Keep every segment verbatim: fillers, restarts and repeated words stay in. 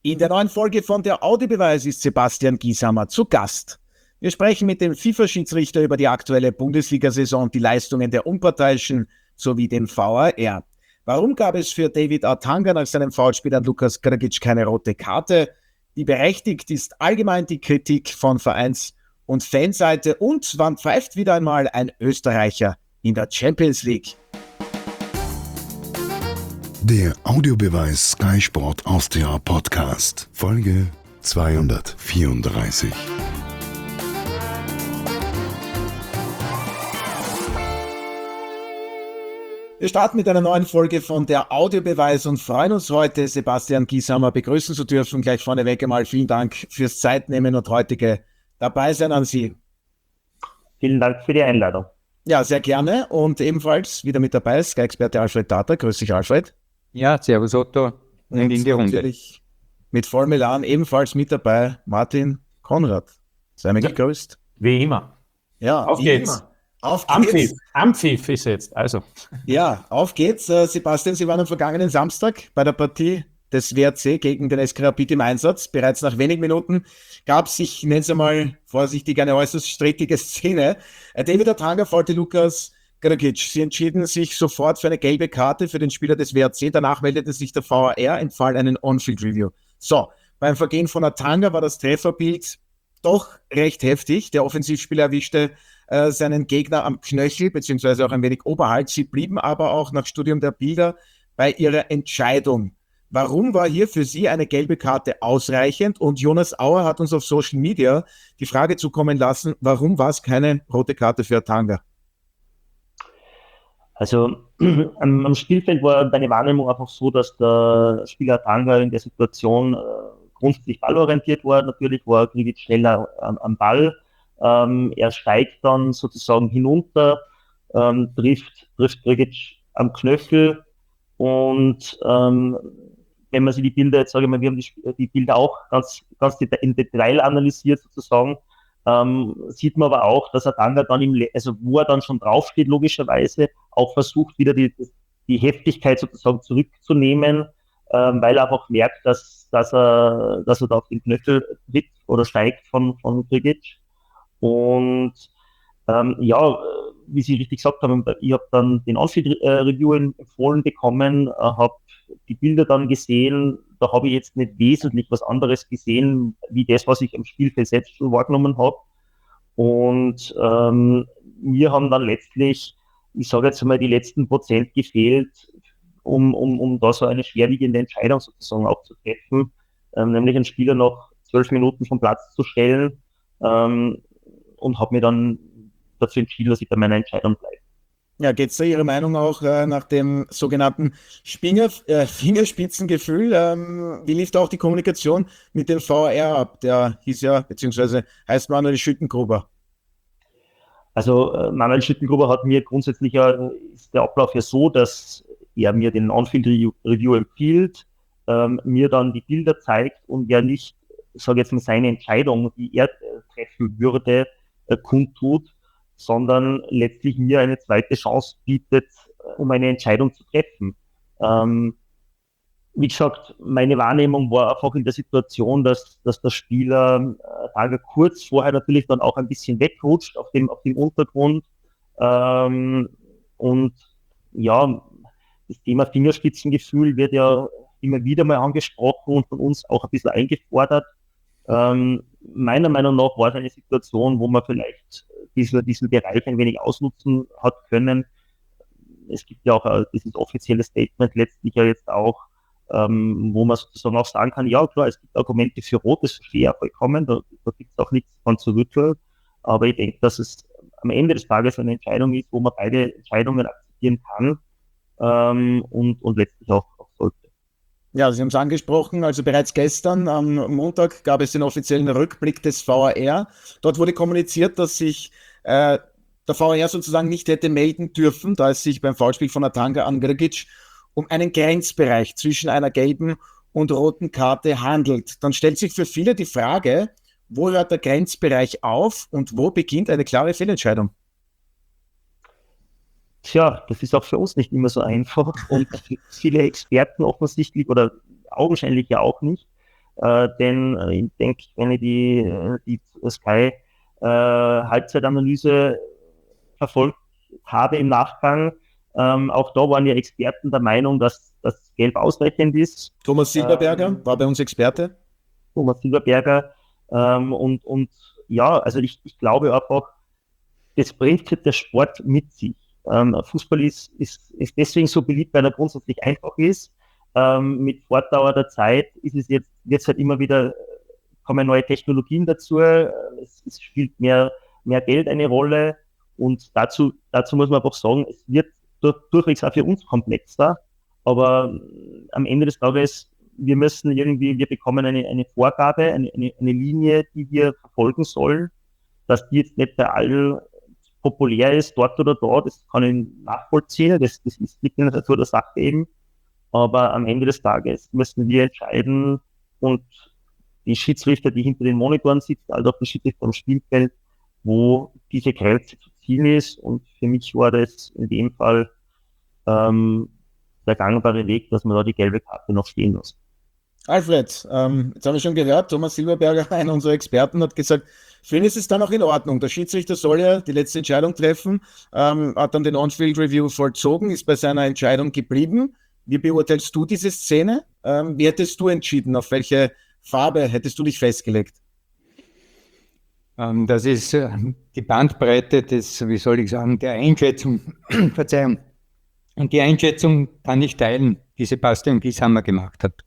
In der neuen Folge von der Audiobeweis ist Sebastian Gieshammer zu Gast. Wir sprechen mit dem FIFA-Schiedsrichter über die aktuelle Bundesliga-Saison, die Leistungen der Unparteiischen sowie den V A R. Warum gab es für David Atanga nach seinem Foulspiel an Lukas Grgic keine rote Karte? Wie berechtigt ist allgemein die Kritik von Vereins- und Fanseite? Und wann pfeift wieder einmal ein Österreicher in der Champions League? Der Audiobeweis Sky Sport Austria Podcast, Folge zweihundertvierunddreißig. Wir starten mit einer neuen Folge von der Audiobeweis und freuen uns heute, Sebastian Gieshammer begrüßen zu dürfen. Gleich vorneweg einmal vielen Dank fürs Zeitnehmen und heutige Dabeisein an Sie. Vielen Dank für die Einladung. Ja, sehr gerne. Und ebenfalls wieder mit dabei ist Sky-Experte Alfred Tata. Grüß dich, Alfred. Ja, servus Otto und, und in die Runde. Natürlich mit Formel eins ebenfalls mit dabei Martin Konrad. Sei mir ja gegrüßt. Wie immer. Ja, auf geht's. Immer. Auf geht's. geht's. Ampfiff ist jetzt, also. Ja, auf geht's. Uh, Sebastian, Sie waren am vergangenen Samstag bei der Partie des W R C gegen den S K Rapid im Einsatz. Bereits nach wenigen Minuten gab es, ich nenne es einmal vorsichtig, eine äußerst strittige Szene. Uh, David Atanga faulte Lukas Grgic. Sie entschieden sich sofort für eine gelbe Karte für den Spieler des W R C. Danach meldete sich der V A R, empfahl einen On-Field-Review. So, beim Vergehen von Atanga war das Trefferbild doch recht heftig. Der Offensivspieler erwischte äh, seinen Gegner am Knöchel, beziehungsweise auch ein wenig oberhalb. Sie blieben aber auch nach Studium der Bilder bei ihrer Entscheidung. Warum war hier für Sie eine gelbe Karte ausreichend? Und Jonas Auer hat uns auf Social Media die Frage zukommen lassen, warum war es keine rote Karte für Atanga? Also am, am Spielfeld war meine Wahrnehmung einfach so, dass der Spieler Atanga in der Situation äh, grundsätzlich ballorientiert war. Natürlich war Grgic schneller am, am Ball. Ähm, er steigt dann sozusagen hinunter, ähm, trifft, trifft Grgic am Knöchel und ähm, wenn man sich die Bilder, jetzt sage ich mal, wir haben die, die Bilder auch ganz, ganz im Detail analysiert sozusagen, Ähm, sieht man aber auch, dass Atanga dann im, also wo er dann schon draufsteht, logischerweise auch versucht, wieder die, die Heftigkeit sozusagen zurückzunehmen, ähm, weil er einfach merkt, dass, dass er, dass er da auf den Knöchel tritt oder steigt von, von Grgic. Und, ähm, ja, wie Sie richtig gesagt haben, ich habe dann den On-Field-Review empfohlen bekommen, äh, habe die Bilder dann gesehen. Da habe ich jetzt nicht wesentlich was anderes gesehen, wie das, was ich am Spielfeld selbst schon wahrgenommen habe. Und ähm, mir haben dann letztlich, ich sage jetzt mal, die letzten Prozent gefehlt, um, um, um da so eine schwerwiegende Entscheidung sozusagen auch zu treffen, ähm, nämlich einen Spieler noch zwölf Minuten vom Platz zu stellen, ähm, und habe mir dann dazu entschieden, dass ich bei meiner Entscheidung bleibe. Ja, geht es da Ihre Meinung auch äh, nach dem sogenannten Spinger, äh, Fingerspitzengefühl? Ähm, wie lief da auch die Kommunikation mit dem V A R ab? Der hieß ja, beziehungsweise heißt Manuel Schüttengruber. Also äh, Manuel Schüttengruber hat mir grundsätzlich ja, ist der Ablauf ja so, dass er mir den On-Field-Review empfiehlt, ähm, mir dann die Bilder zeigt und ja nicht, sage jetzt mal, seine Entscheidung, die er äh, treffen würde, äh, kundtut, sondern letztlich mir eine zweite Chance bietet, um eine Entscheidung zu treffen. Ähm, wie gesagt, meine Wahrnehmung war einfach in der Situation, dass, dass der Spieler äh, kurz vorher natürlich dann auch ein bisschen wegrutscht auf dem, auf dem Untergrund. Ähm, und ja, das Thema Fingerspitzengefühl wird ja immer wieder mal angesprochen und von uns auch ein bisschen eingefordert. Ähm, meiner Meinung nach war es eine Situation, wo man vielleicht diesen, diesen Bereich ein wenig ausnutzen hat können. Es gibt ja auch äh, dieses offizielle Statement letztlich ja jetzt auch, ähm, wo man sozusagen auch sagen kann, ja klar, es gibt Argumente für Rot, das verstehe ich auch vollkommen, da, da gibt es auch nichts von zu rütteln, aber ich denke, dass es am Ende des Tages eine Entscheidung ist, wo man beide Entscheidungen akzeptieren kann, ähm, und, und letztlich auch, auch sollte. Ja, Sie haben es angesprochen, also bereits gestern am Montag gab es den offiziellen Rückblick des V A R. Dort wurde kommuniziert, dass sich äh, der V A R sozusagen nicht hätte melden dürfen, da es sich beim Foulspiel von Atanga an Grgic um einen Grenzbereich zwischen einer gelben und roten Karte handelt. Dann stellt sich für viele die Frage, wo hört der Grenzbereich auf und wo beginnt eine klare Fehlentscheidung? Tja, das ist auch für uns nicht immer so einfach und viele Experten offensichtlich oder augenscheinlich ja auch nicht. Äh, denn äh, ich denke, wenn ich die, die Sky äh, Halbzeitanalyse verfolgt habe im Nachgang, ähm, auch da waren ja Experten der Meinung, dass das Gelb ausreichend ist. Thomas Silberberger ähm, war bei uns Experte. Thomas Silberberger. Ähm, und, und ja, also ich, ich glaube einfach, das bringt der Sport mit sich. Ähm, Fußball ist, ist, ist deswegen so beliebt, weil er grundsätzlich einfach ist. Ähm, mit Fortdauer der Zeit ist es jetzt, jetzt halt immer wieder, kommen neue Technologien dazu, es, es spielt mehr, mehr Geld eine Rolle und dazu, dazu muss man einfach sagen, es wird durch, durchwegs auch für uns komplexer, aber am Ende des Tages, wir müssen irgendwie, wir bekommen eine, eine Vorgabe, eine, eine, eine Linie, die wir verfolgen sollen, dass die jetzt nicht bei allen populär ist, dort oder dort, das kann ich nachvollziehen, das, das ist liegt in der Natur der Sache eben, aber am Ende des Tages müssen wir entscheiden und die Schiedsrichter, die hinter den Monitoren sitzen, also auch die Schiedsrichter am Spielfeld, wo diese Grenze zu ziehen ist, und für mich war das in dem Fall ähm, der gangbare Weg, dass man da die gelbe Karte noch stehen muss. Alfred, ähm, jetzt haben wir schon gehört, Thomas Silberberger, einer unserer Experten, hat gesagt, für ihn ist es dann auch in Ordnung. Der Schiedsrichter soll ja die letzte Entscheidung treffen, ähm, hat dann den On-Field-Review vollzogen, ist bei seiner Entscheidung geblieben. Wie beurteilst du diese Szene? Ähm, wie hättest du entschieden? Auf welche Farbe hättest du dich festgelegt? Ähm, das ist äh, die Bandbreite des, wie soll ich sagen, der Einschätzung, Verzeihung. Und die Einschätzung kann ich teilen, die Sebastian Gieshammer gemacht hat.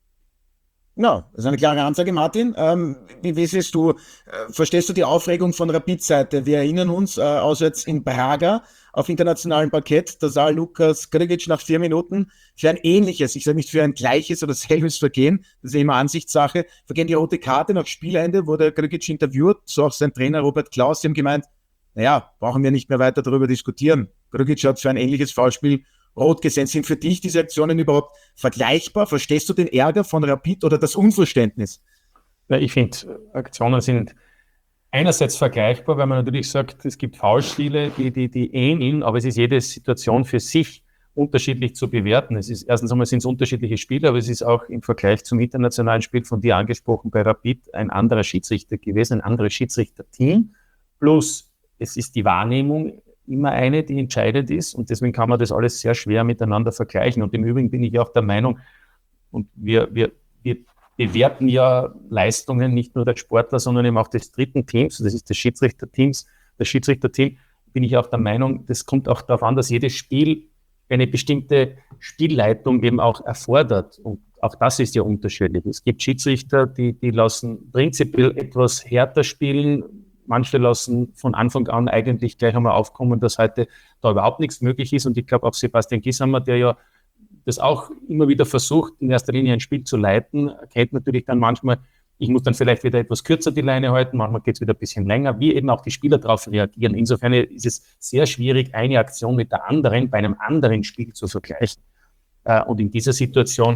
Ja, das ist eine klare Ansage, Martin. Ähm, wie, wie siehst du, äh, verstehst du die Aufregung von Rapid-Seite? Wir erinnern uns äh, auswärts in Braga auf internationalem Parkett, da sah Lukas Grgic nach vier Minuten für ein ähnliches, ich sage nicht für ein gleiches oder selbes Vergehen, das ist ja immer Ansichtssache, vergehen die rote Karte nach Spielende, wurde Grgic interviewt, so auch sein Trainer Robert Klaus, die haben gemeint, naja, brauchen wir nicht mehr weiter darüber diskutieren. Grgic hat für ein ähnliches Foulspiel rot gesehen. Sind für dich diese Aktionen überhaupt vergleichbar? Verstehst du den Ärger von Rapid oder das Unverständnis? Ich finde, Aktionen sind einerseits vergleichbar, weil man natürlich sagt, es gibt Foulspiele, die, die, die ähneln, aber es ist jede Situation für sich unterschiedlich zu bewerten. Es ist erstens einmal sind es unterschiedliche Spiele, aber es ist auch im Vergleich zum internationalen Spiel von dir angesprochen bei Rapid ein anderer Schiedsrichter gewesen, ein anderes Schiedsrichterteam. Plus es ist die Wahrnehmung immer eine, die entscheidend ist, und deswegen kann man das alles sehr schwer miteinander vergleichen. Und im Übrigen bin ich auch der Meinung, und wir, wir, wir bewerten ja Leistungen nicht nur der Sportler, sondern eben auch des dritten Teams, das ist des Schiedsrichterteams, das Schiedsrichterteam, bin ich auch der Meinung, das kommt auch darauf an, dass jedes Spiel eine bestimmte Spielleitung eben auch erfordert. Und auch das ist ja unterschiedlich. Es gibt Schiedsrichter, die, die lassen prinzipiell etwas härter spielen. Manche lassen von Anfang an eigentlich gleich einmal aufkommen, dass heute da überhaupt nichts möglich ist. Und ich glaube auch Sebastian Gieshammer, der ja das auch immer wieder versucht, in erster Linie ein Spiel zu leiten, erkennt natürlich dann manchmal, ich muss dann vielleicht wieder etwas kürzer die Leine halten, manchmal geht es wieder ein bisschen länger, wie eben auch die Spieler darauf reagieren. Insofern ist es sehr schwierig, eine Aktion mit der anderen bei einem anderen Spiel zu vergleichen. Und in dieser Situation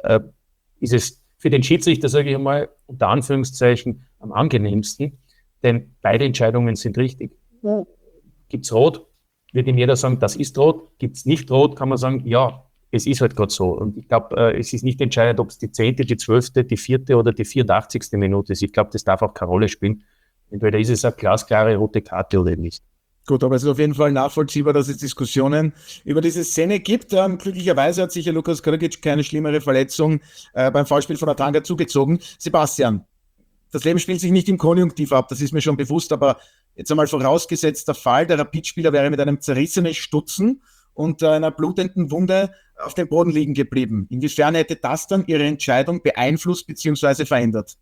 ist es für den Schiedsrichter, sage ich einmal, unter Anführungszeichen am angenehmsten, denn beide Entscheidungen sind richtig. Gibt es Rot, wird ihm jeder sagen, das ist Rot. Gibt es nicht Rot, kann man sagen, ja, es ist halt gerade so. Und ich glaube, äh, es ist nicht entscheidend, ob es die zehnte, die zwölfte, die vierte oder die vierundachtzigste Minute ist. Ich glaube, das darf auch keine Rolle spielen. Entweder ist es eine glasklare rote Karte oder eben nicht. Gut, aber es ist auf jeden Fall nachvollziehbar, dass es Diskussionen über diese Szene gibt. Ähm, glücklicherweise hat sich ja Lukas Grgic keine schlimmere Verletzung äh, beim Foulspiel von Atanga zugezogen. Sebastian, das Leben spielt sich nicht im Konjunktiv ab, das ist mir schon bewusst, aber jetzt einmal vorausgesetzt, der Fall, der Rapid-Spieler wäre mit einem zerrissenen Stutzen und einer blutenden Wunde auf dem Boden liegen geblieben. Inwiefern hätte das dann Ihre Entscheidung beeinflusst bzw. verändert?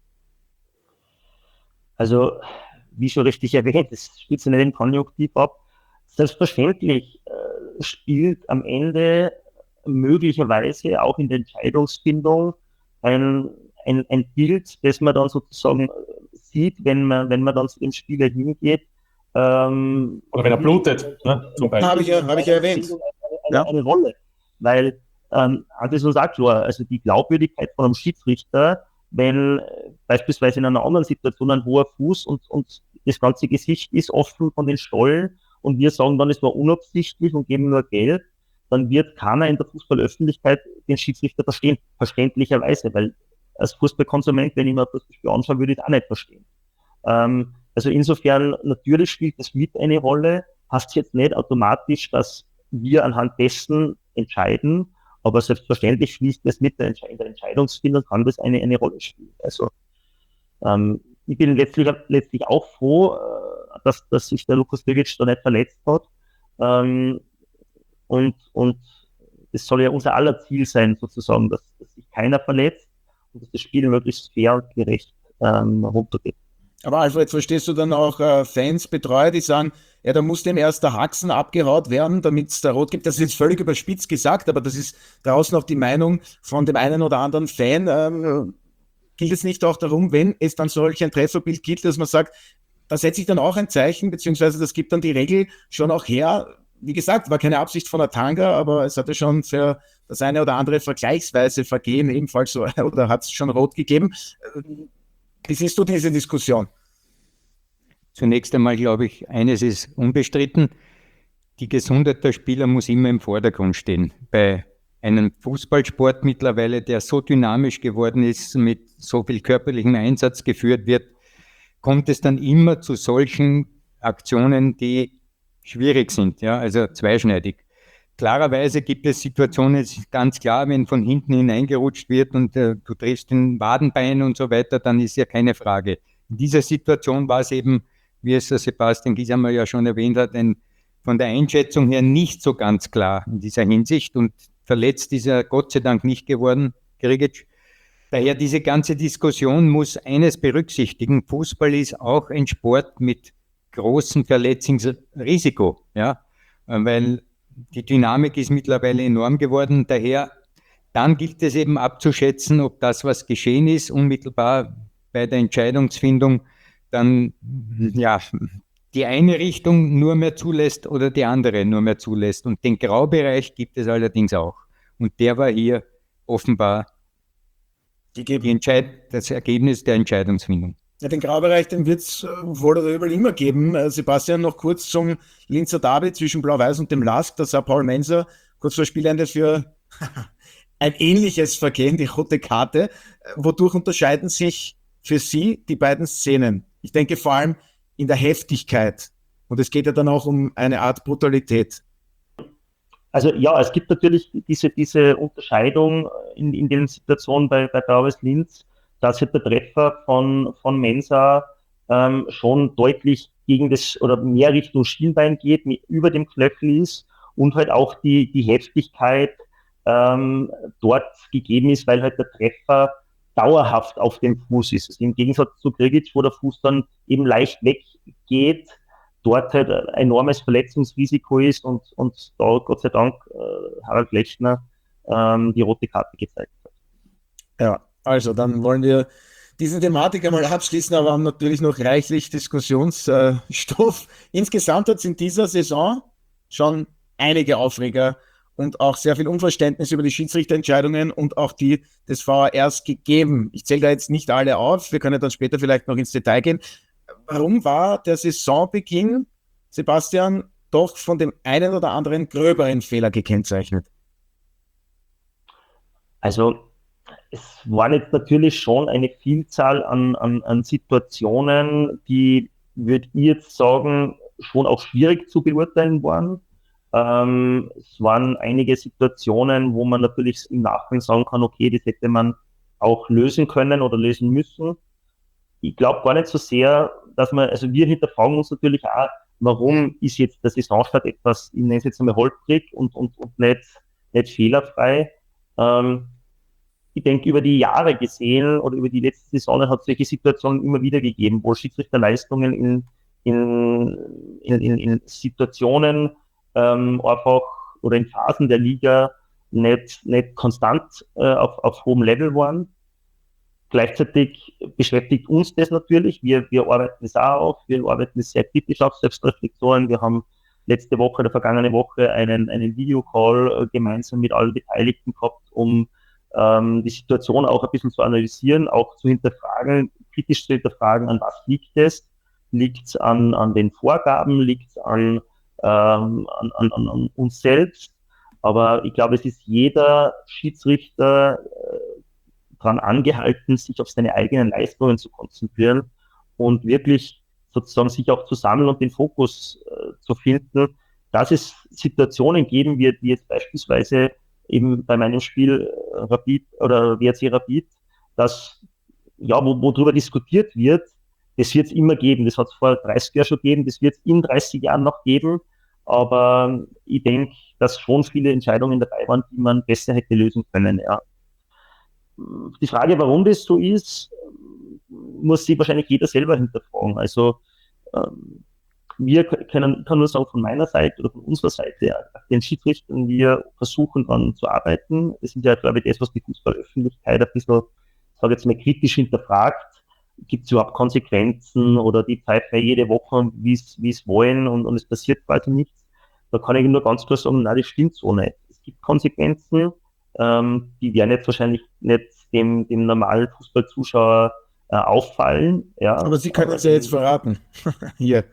Also, wie schon richtig erwähnt, es spielt sich nicht im Konjunktiv ab. Selbstverständlich äh, spielt am Ende möglicherweise auch in der Entscheidungsfindung ein Ein, ein Bild, das man dann sozusagen sieht, wenn man, wenn man dann zu dem Spieler hingeht. Ähm, Oder wenn er blutet, ne, zum Beispiel. Habe ich ja, habe ich ja erwähnt. Eine, eine, eine Rolle, weil ähm, das ist auch klar, also die Glaubwürdigkeit von einem Schiedsrichter, wenn äh, beispielsweise in einer anderen Situation ein hoher Fuß und, und das ganze Gesicht ist offen von den Stollen und wir sagen dann, es war unabsichtlich und geben nur Geld, dann wird keiner in der Fußballöffentlichkeit den Schiedsrichter verstehen, verständlicherweise, weil als Fußballkonsument, wenn ich mir das Spiel anschaue, würde ich es auch nicht verstehen. Ähm, also insofern, natürlich spielt das mit eine Rolle, heißt jetzt nicht automatisch, dass wir anhand dessen entscheiden, aber selbstverständlich schließt das mit der, Entsche- in der Entscheidungsfindung, kann das eine, eine Rolle spielen. Also ähm, ich bin letztlich, letztlich auch froh, äh, dass, dass sich der Lukas Grgic da nicht verletzt hat. Ähm, und, und das soll ja unser aller Ziel sein, sozusagen, dass, dass sich keiner verletzt und dass das Spiel möglichst fair und gerecht ähm, runtergeht. Aber Alfred, verstehst du dann auch äh, Fans, Betreuer, die sagen, ja, da muss dem erst der Haxen abgehaut werden, damit es da rot gibt. Das ist jetzt völlig überspitzt gesagt, aber das ist draußen auch die Meinung von dem einen oder anderen Fan. Ähm, gilt es nicht auch darum, wenn es dann solch ein Trefferbild gibt, dass man sagt, da setze ich dann auch ein Zeichen, beziehungsweise das gibt dann die Regel schon auch her. Wie gesagt, war keine Absicht von Atanga, aber es hatte schon für das eine oder andere vergleichsweise Vergehen ebenfalls so, oder hat es schon rot gegeben. Wie siehst du diese Diskussion? Zunächst einmal glaube ich, eines ist unbestritten, die Gesundheit der Spieler muss immer im Vordergrund stehen. Bei einem Fußballsport mittlerweile, der so dynamisch geworden ist, mit so viel körperlichem Einsatz geführt wird, kommt es dann immer zu solchen Aktionen, die schwierig sind, ja, also zweischneidig. Klarerweise gibt es Situationen, es ist ganz klar, wenn von hinten hineingerutscht wird und äh, du triffst den Wadenbein und so weiter, dann ist ja keine Frage. In dieser Situation war es eben, wie es Sebastian Giesamer ja schon erwähnt hat, ein, von der Einschätzung her nicht so ganz klar in dieser Hinsicht und verletzt ist er Gott sei Dank nicht geworden, Grgic. Daher diese ganze Diskussion muss eines berücksichtigen, Fußball ist auch ein Sport mit großem Verletzungsrisiko, ja, weil die Dynamik ist mittlerweile enorm geworden. Daher, dann gilt es eben abzuschätzen, ob das, was geschehen ist, unmittelbar bei der Entscheidungsfindung, dann ja die eine Richtung nur mehr zulässt oder die andere nur mehr zulässt. Und den Graubereich gibt es allerdings auch. Und der war hier offenbar die Entscheid- das Ergebnis der Entscheidungsfindung. Ja, den Graubereich, den wird es wohl oder übel immer geben. Äh, Sebastian, noch kurz zum Linzer Derby zwischen Blau-Weiß und dem Lask. Da sah Paul Menser kurz vor Spielende für ein ähnliches Vergehen, die rote Karte. Wodurch unterscheiden sich für Sie die beiden Szenen? Ich denke vor allem in der Heftigkeit. Und es geht ja dann auch um eine Art Brutalität. Also ja, es gibt natürlich diese, diese Unterscheidung in, in den Situationen bei, bei Blau-Weiß Linz, dass halt der Treffer von, von Mensa ähm, schon deutlich gegen das oder mehr Richtung Schienbein geht, mit, über dem Knöchel ist und halt auch die, die Heftigkeit ähm, dort gegeben ist, weil halt der Treffer dauerhaft auf dem Fuß ist. Also im Gegensatz zu Grgic, wo der Fuß dann eben leicht weggeht, dort halt ein enormes Verletzungsrisiko ist und, und da Gott sei Dank äh, Harald Lechner ähm, die rote Karte gezeigt hat. Ja. Also, dann wollen wir diese Thematik einmal abschließen, aber haben natürlich noch reichlich Diskussionsstoff. Insgesamt hat es in dieser Saison schon einige Aufreger und auch sehr viel Unverständnis über die Schiedsrichterentscheidungen und auch die des V A Rs gegeben. Ich zähle da jetzt nicht alle auf, wir können dann später vielleicht noch ins Detail gehen. Warum war der Saisonbeginn, Sebastian, doch von dem einen oder anderen gröberen Fehler gekennzeichnet? Also, es waren jetzt natürlich schon eine Vielzahl an, an, an Situationen, die, würde ich jetzt sagen, schon auch schwierig zu beurteilen waren. Ähm, es waren einige Situationen, wo man natürlich im Nachhinein sagen kann, okay, das hätte man auch lösen können oder lösen müssen. Ich glaube gar nicht so sehr, dass man, also wir hinterfragen uns natürlich auch, warum ist jetzt der Saisonstart etwas, ich nenne es jetzt einmal holprig und, und, und nicht, nicht fehlerfrei. Ähm, Ich denke, über die Jahre gesehen oder über die letzten Saisonen hat es solche Situationen immer wieder gegeben, wo Schiedsrichterleistungen in, in, in, in, in Situationen ähm, einfach oder in Phasen der Liga nicht, nicht konstant äh, auf, auf hohem Level waren. Gleichzeitig beschäftigt uns das natürlich. Wir, wir arbeiten es auch auf. Wir arbeiten es sehr kritisch auf, Selbstreflexionen. Wir haben letzte Woche oder vergangene Woche einen, einen Videocall äh, gemeinsam mit allen Beteiligten gehabt, um die Situation auch ein bisschen zu analysieren, auch zu hinterfragen, kritisch zu hinterfragen, an was liegt es? Liegt es an, an den Vorgaben? Liegt es an, ähm, an, an, an uns selbst? Aber ich glaube, es ist jeder Schiedsrichter äh, daran angehalten, sich auf seine eigenen Leistungen zu konzentrieren und wirklich sozusagen sich auch zu sammeln und den Fokus äh, zu finden, dass es Situationen geben wird, wie jetzt beispielsweise eben bei meinem Spiel äh, Rapid oder W R C Rapid, dass, ja, wo, wo darüber diskutiert wird, das wird es immer geben. Das hat es vor dreißig Jahren schon gegeben, das wird es in dreißig Jahren noch geben. Aber ich denke, dass schon viele Entscheidungen dabei waren, die man besser hätte lösen können. Ja. Die Frage, warum das so ist, muss sich wahrscheinlich jeder selber hinterfragen. Also ähm, wir können, ich kann nur sagen, von meiner Seite oder von unserer Seite, ja, den Schiedsrichtern, wir versuchen dann zu arbeiten. Das ist ja, glaube ich, das, was die Fußballöffentlichkeit ein bisschen, sage ich jetzt mal, kritisch hinterfragt. Gibt es überhaupt Konsequenzen oder die pfeifen jede Woche, wie es wollen und, und es passiert quasi nichts? Da kann ich nur ganz klar sagen, nein, das stimmt so nicht. Es gibt Konsequenzen, ähm, die werden jetzt wahrscheinlich nicht dem, dem normalen Fußballzuschauer äh, auffallen. Ja. Aber Sie können es ja jetzt verraten. Hier.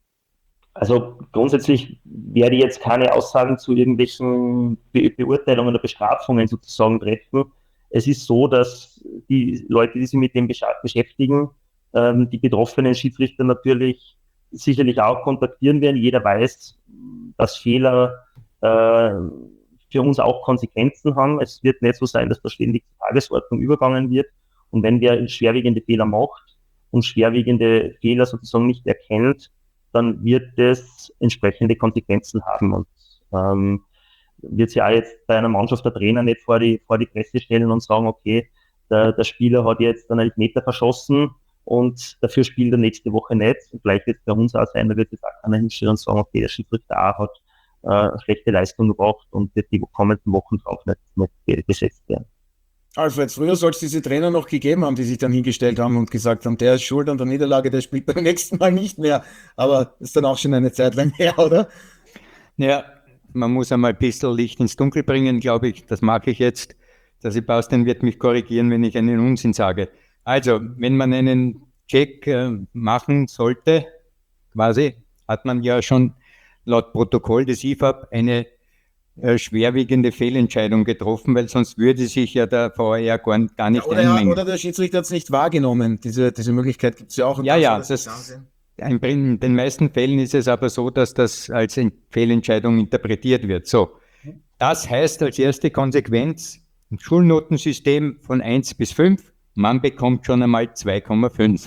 Also grundsätzlich werde ich jetzt keine Aussagen zu irgendwelchen Be- Beurteilungen oder Bestrafungen sozusagen treffen. Es ist so, dass die Leute, die sich mit dem besch- beschäftigen, ähm, die betroffenen Schiedsrichter natürlich sicherlich auch kontaktieren werden. Jeder weiß, dass Fehler äh, für uns auch Konsequenzen haben. Es wird nicht so sein, dass da ständig die Tagesordnung übergangen wird. Und wenn wer schwerwiegende Fehler macht und schwerwiegende Fehler sozusagen nicht erkennt, dann wird das entsprechende Konsequenzen haben. Und ähm, wird sich auch jetzt bei einer Mannschaft der Trainer nicht vor die, vor die Presse stellen und sagen, okay, der, der Spieler hat jetzt einen Elfmeter verschossen und dafür spielt er nächste Woche nicht. Und gleich wird es bei uns auch sein, da wird jetzt auch keiner hinstellen und sagen, okay, der Schiedsrichter A hat äh, eine schlechte Leistung gebracht und wird die kommenden Wochen drauf nicht, nicht besetzt werden. Alfred, früher soll es diese Trainer noch gegeben haben, die sich dann hingestellt haben und gesagt haben, der ist schuld an der Niederlage, der spielt beim nächsten Mal nicht mehr. Aber ist dann auch schon eine Zeit lang her, oder? Ja, man muss einmal ein bisschen Licht ins Dunkel bringen, glaube ich. Das mache ich jetzt. Der Sebastian wird mich korrigieren, wenn ich einen Unsinn sage. Also, wenn man einen Check äh, machen sollte, quasi, hat man ja schon laut Protokoll des I F A B eine äh, schwerwiegende Fehlentscheidung getroffen, weil sonst würde sich ja der V A R gar, gar nicht Ja, oder, einmengen. oder der Schiedsrichter hat es nicht wahrgenommen. Diese, diese Möglichkeit gibt es ja auch. Ja, ja, das, in den meisten Fällen ist es aber so, dass das als Fehlentscheidung interpretiert wird. So, das heißt als erste Konsequenz, ein Schulnotensystem von eins bis fünf, man bekommt schon einmal zwei Komma fünf.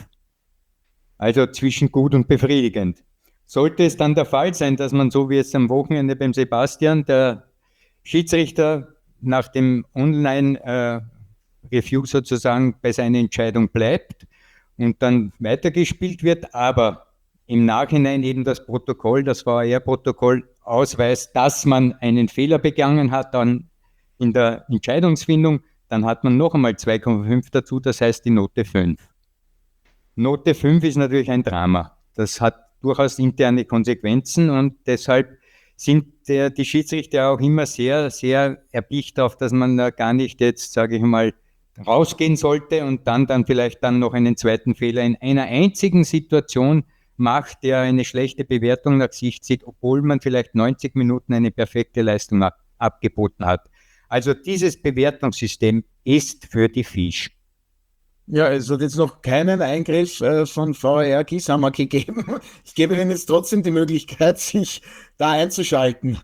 Also zwischen gut und befriedigend. Sollte es dann der Fall sein, dass man, so wie es am Wochenende beim Sebastian, der Schiedsrichter nach dem Online-Review äh, sozusagen bei seiner Entscheidung bleibt und dann weitergespielt wird, aber im Nachhinein eben das Protokoll, das V A R-Protokoll ausweist, dass man einen Fehler begangen hat, dann in der Entscheidungsfindung, dann hat man noch einmal zwei Komma fünf dazu, das heißt die Note fünf. Note fünf ist natürlich ein Drama. Das hat durchaus interne Konsequenzen und deshalb sind der, die Schiedsrichter auch immer sehr, sehr erpicht darauf, dass man da gar nicht jetzt, sage ich mal, rausgehen sollte und dann, dann vielleicht dann noch einen zweiten Fehler in einer einzigen Situation macht, der eine schlechte Bewertung nach sich zieht, obwohl man vielleicht neunzig Minuten eine perfekte Leistung ab, abgeboten hat. Also dieses Bewertungssystem ist für die Fisch. Ja, es hat jetzt noch keinen Eingriff äh, von V A R Gieshammer gegeben. Ich gebe Ihnen jetzt trotzdem die Möglichkeit, sich da einzuschalten.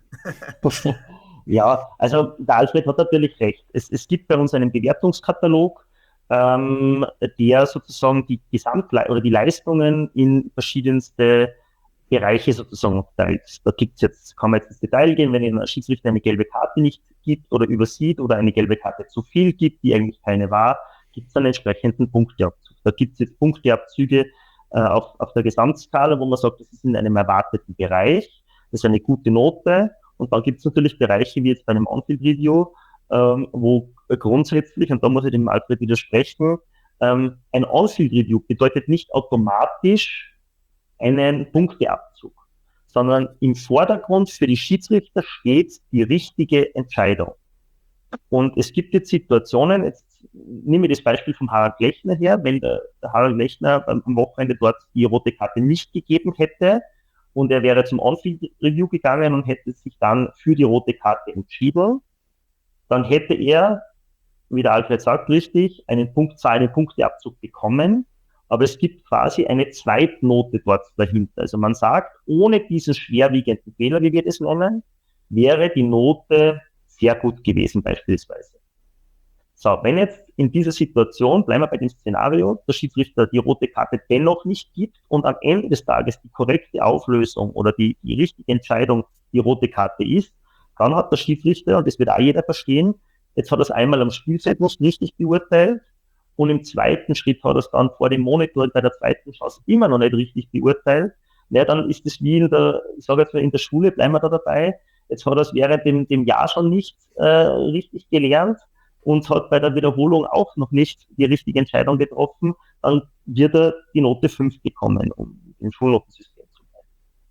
Ja, also der Alfred hat natürlich recht. Es, es gibt bei uns einen Bewertungskatalog, ähm, der sozusagen die Gesamtle- oder die Leistungen in verschiedenste Bereiche sozusagen teilt. Da gibt's jetzt, kann man jetzt ins Detail gehen, wenn ein Schiedsrichter eine gelbe Karte nicht gibt oder übersieht oder eine gelbe Karte zu viel gibt, die eigentlich keine war, gibt es einen entsprechenden Punkteabzug. Da gibt es jetzt Punkteabzüge äh, auf, auf der Gesamtskala, wo man sagt, das ist in einem erwarteten Bereich, das ist eine gute Note. Und dann gibt es natürlich Bereiche wie jetzt bei einem On-Field-Review, ähm, wo grundsätzlich, und da muss ich dem Alfred widersprechen, ähm, ein On-Field-Review bedeutet nicht automatisch einen Punkteabzug, sondern im Vordergrund für die Schiedsrichter steht die richtige Entscheidung. Und es gibt jetzt Situationen, jetzt nehme ich das Beispiel vom Harald Lechner her, wenn der, der Harald Lechner am Wochenende dort die rote Karte nicht gegeben hätte und er wäre zum On-Field-Review gegangen und hätte sich dann für die rote Karte entschieden, dann hätte er wie der Alfred sagt, richtig, einen Punktzahl, einen Punkteabzug bekommen, aber es gibt quasi eine Zweitnote dort dahinter. Also man sagt, ohne diesen schwerwiegenden Fehler, wie wir das nennen, wäre die Note sehr gut gewesen beispielsweise. So, wenn jetzt in dieser Situation, bleiben wir bei dem Szenario, der Schiedsrichter die rote Karte dennoch nicht gibt und am Ende des Tages die korrekte Auflösung oder die, die richtige Entscheidung die rote Karte ist, dann hat der Schiedsrichter, und das wird auch jeder verstehen, jetzt hat er es einmal am Spielfeld nicht richtig beurteilt und im zweiten Schritt hat er es dann vor dem Monitor bei der zweiten Chance immer noch nicht richtig beurteilt. Ja, dann ist es wie in der, ich sage jetzt mal in der Schule, bleiben wir da dabei, jetzt hat er es während dem, dem Jahr schon nicht äh, richtig gelernt und hat bei der Wiederholung auch noch nicht die richtige Entscheidung getroffen, dann wird er die Note fünf bekommen, um im Schulnotensystem zu bleiben.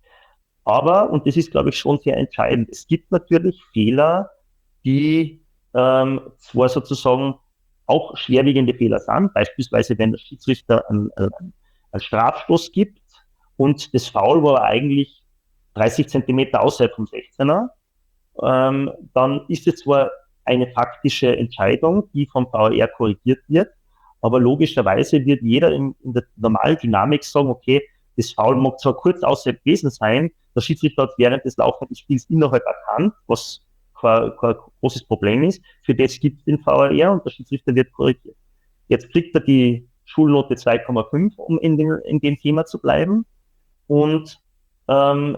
Aber, und das ist, glaube ich, schon sehr entscheidend, es gibt natürlich Fehler, die ähm, zwar sozusagen auch schwerwiegende Fehler sind, beispielsweise wenn der Schiedsrichter einen, einen, einen Strafstoß gibt und das Foul war eigentlich dreißig Zentimeter außerhalb vom sechzehner, ähm, dann ist es zwar eine faktische Entscheidung, die vom V A R korrigiert wird, aber logischerweise wird jeder in, in der normalen Dynamik sagen, okay, das Foul mag zwar kurz außerhalb gewesen sein, der Schiedsrichter hat während des laufenden Spiels innerhalb erkannt, was kein, kein großes Problem ist, für das gibt es den V A R und der Schiedsrichter wird korrigiert. Jetzt kriegt er die Schulnote zwei Komma fünf, um in dem, in dem Thema zu bleiben, und ähm,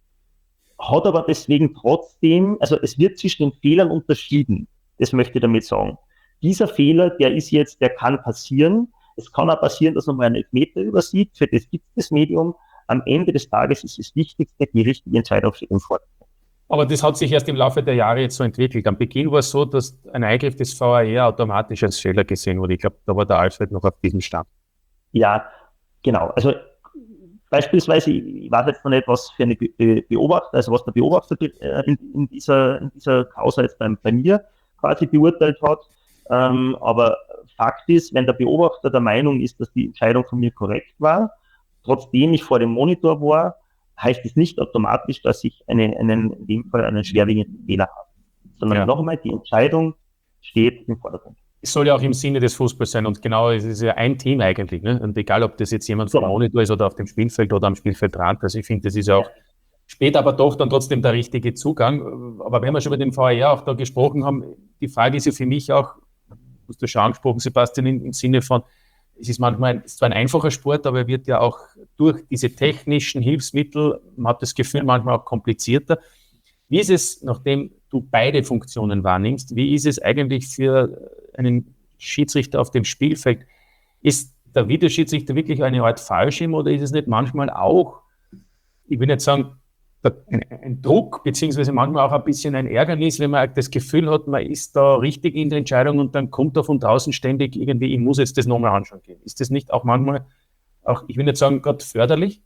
hat aber deswegen trotzdem, also es wird zwischen den Fehlern unterschieden, das möchte ich damit sagen. Dieser Fehler, der ist jetzt, der kann passieren, es kann auch passieren, dass man mal einen Elfmeter übersieht, für das gibt es das Medium. Am Ende des Tages ist das Wichtigste, die richtige Entscheidung für den Vordergrund. Aber das hat sich erst im Laufe der Jahre jetzt so entwickelt. Am Beginn war es so, dass ein Eingriff des V A R automatisch als Fehler gesehen wurde. Ich glaube, da war der Alfred noch auf diesem Stand. Ja, genau. Also beispielsweise, ich weiß jetzt noch nicht, was für eine Be- Beobachter, also was der Beobachter in, in dieser, in dieser Causa jetzt bei, bei mir quasi beurteilt hat. Ähm, aber Fakt ist, wenn der Beobachter der Meinung ist, dass die Entscheidung von mir korrekt war, trotzdem ich vor dem Monitor war, heißt es nicht automatisch, dass ich einen, einen, in dem Fall einen schwerwiegenden Fehler habe. Sondern Ja. nochmal, die Entscheidung steht im Vordergrund. Es soll ja auch im Sinne des Fußballs sein und genau, es ist ja ein Team eigentlich, ne? Und egal, ob das jetzt jemand vom Genau. Monitor ist oder auf dem Spielfeld oder am Spielfeldrand, also ich finde, das ist ja auch später aber doch dann trotzdem der richtige Zugang. Aber wenn wir schon über den V A R auch da gesprochen haben, die Frage ist ja für mich auch, du hast du schon angesprochen, Sebastian, im Sinne von, es ist manchmal ein, es ist zwar ein einfacher Sport, aber er wird ja auch durch diese technischen Hilfsmittel, man hat das Gefühl, manchmal auch komplizierter. Wie ist es, nachdem du beide Funktionen wahrnimmst, wie ist es eigentlich für einen Schiedsrichter auf dem Spielfeld? Ist der Videoschiedsrichter wirklich eine Art Fallschirm oder ist es nicht manchmal auch, ich will nicht sagen, ein, ein Druck, beziehungsweise manchmal auch ein bisschen ein Ärgernis, wenn man das Gefühl hat, man ist da richtig in der Entscheidung und dann kommt da von draußen ständig irgendwie, ich muss jetzt das nochmal anschauen gehen. Ist das nicht auch manchmal, auch, ich will nicht sagen, gerade förderlich?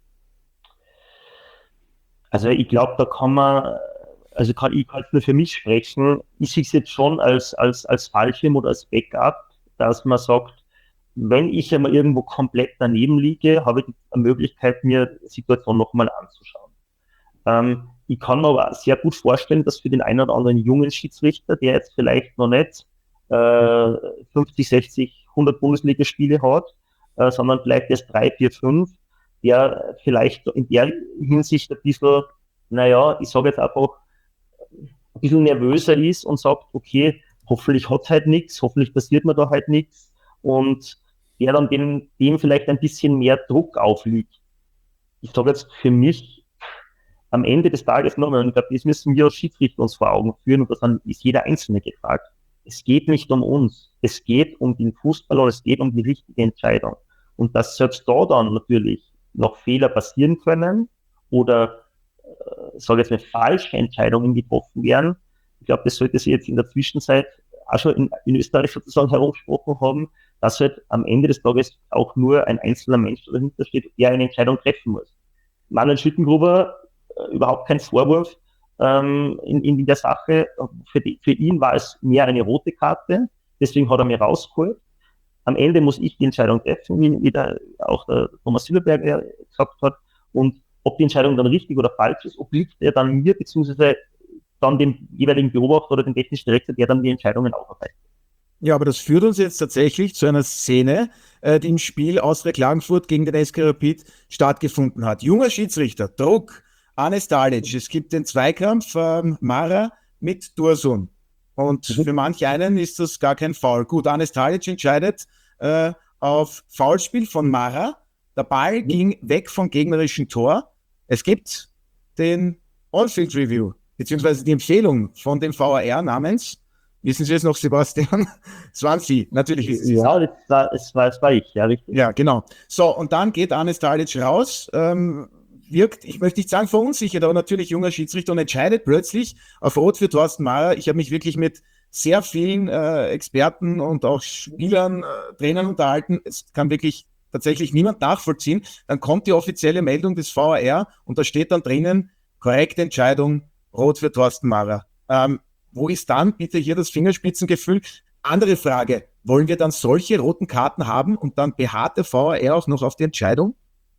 Also ich glaube, da kann man, also kann ich kann nur für mich sprechen, ich sehe es jetzt schon als, als, als Fallschirm oder als Backup, dass man sagt, wenn ich einmal irgendwo komplett daneben liege, habe ich die Möglichkeit, mir die Situation nochmal anzuschauen. Ähm, ich kann mir aber sehr gut vorstellen, dass für den einen oder anderen jungen Schiedsrichter, der jetzt vielleicht noch nicht äh, fünfzig, sechzig, hundert Bundesligaspiele hat, äh, sondern vielleicht erst drei, vier, fünf, der vielleicht in der Hinsicht ein bisschen, naja, ich sage jetzt einfach, ein bisschen nervöser ist und sagt, okay, hoffentlich hat halt nichts, hoffentlich passiert mir da halt nichts, und der dann dem, dem vielleicht ein bisschen mehr Druck aufliegt. Ich sage jetzt für mich, am Ende des Tages nochmal, und ich glaube, das müssen wir als Schiedsrichter uns vor Augen führen, und das ist jeder Einzelne gefragt. Es geht nicht um uns, es geht um den Fußball und es geht um die richtige Entscheidung. Und dass selbst da dann natürlich noch Fehler passieren können oder, äh, sage jetzt mal, falsche Entscheidungen getroffen werden. Ich glaube, das sollte sich jetzt in der Zwischenzeit auch schon in, in Österreich sozusagen herumgesprochen haben, dass halt am Ende des Tages auch nur ein einzelner Mensch dahinter steht, der eine Entscheidung treffen muss. Manuel Schüttengruber, äh, überhaupt kein Vorwurf ähm, in, in der Sache. Für, die, für ihn war es mehr eine rote Karte, deswegen hat er mir rausgeholt. Am Ende muss ich die Entscheidung treffen, wie, wie der, auch der Thomas Silberberger gesagt hat. Und ob die Entscheidung dann richtig oder falsch ist, obliegt er dann mir, beziehungsweise dann dem jeweiligen Beobachter oder dem technischen Direktor, der dann die Entscheidungen aufarbeitet. Ja, aber das führt uns jetzt tatsächlich zu einer Szene, äh, die im Spiel Austria Klagenfurt gegen den S K Rapid stattgefunden hat. Junger Schiedsrichter, Druck, Ane Stalic. Es gibt den Zweikampf ähm, Mara mit Dursun. Und mhm. für manch einen ist das gar kein Foul. Gut, Ane Stalic entscheidet äh, auf Foulspiel von Mara. Der Ball mhm. ging weg vom gegnerischen Tor. Es gibt den On-Field Review, beziehungsweise die Empfehlung von dem V A R namens, wissen Sie es noch, Sebastian? Es waren Sie, natürlich wissen Sie es. Ja, das war, es war, es war ich, ja, richtig. Ja, genau. So, und dann geht Ane Stalic raus, ähm, wirkt, ich möchte nicht sagen verunsichert, aber natürlich junger Schiedsrichter und entscheidet plötzlich auf Rot für Thorsten Mara. Ich habe mich wirklich mit sehr vielen äh, Experten und auch Spielern, äh, Trainern unterhalten. Es kann wirklich tatsächlich niemand nachvollziehen. Dann kommt die offizielle Meldung des V A R und da steht dann drinnen, korrekte Entscheidung, Rot für Thorsten Mara. Ähm, wo ist dann bitte hier das Fingerspitzengefühl? Andere Frage, wollen wir dann solche roten Karten haben und dann beharrt der V A R auch noch auf die Entscheidung?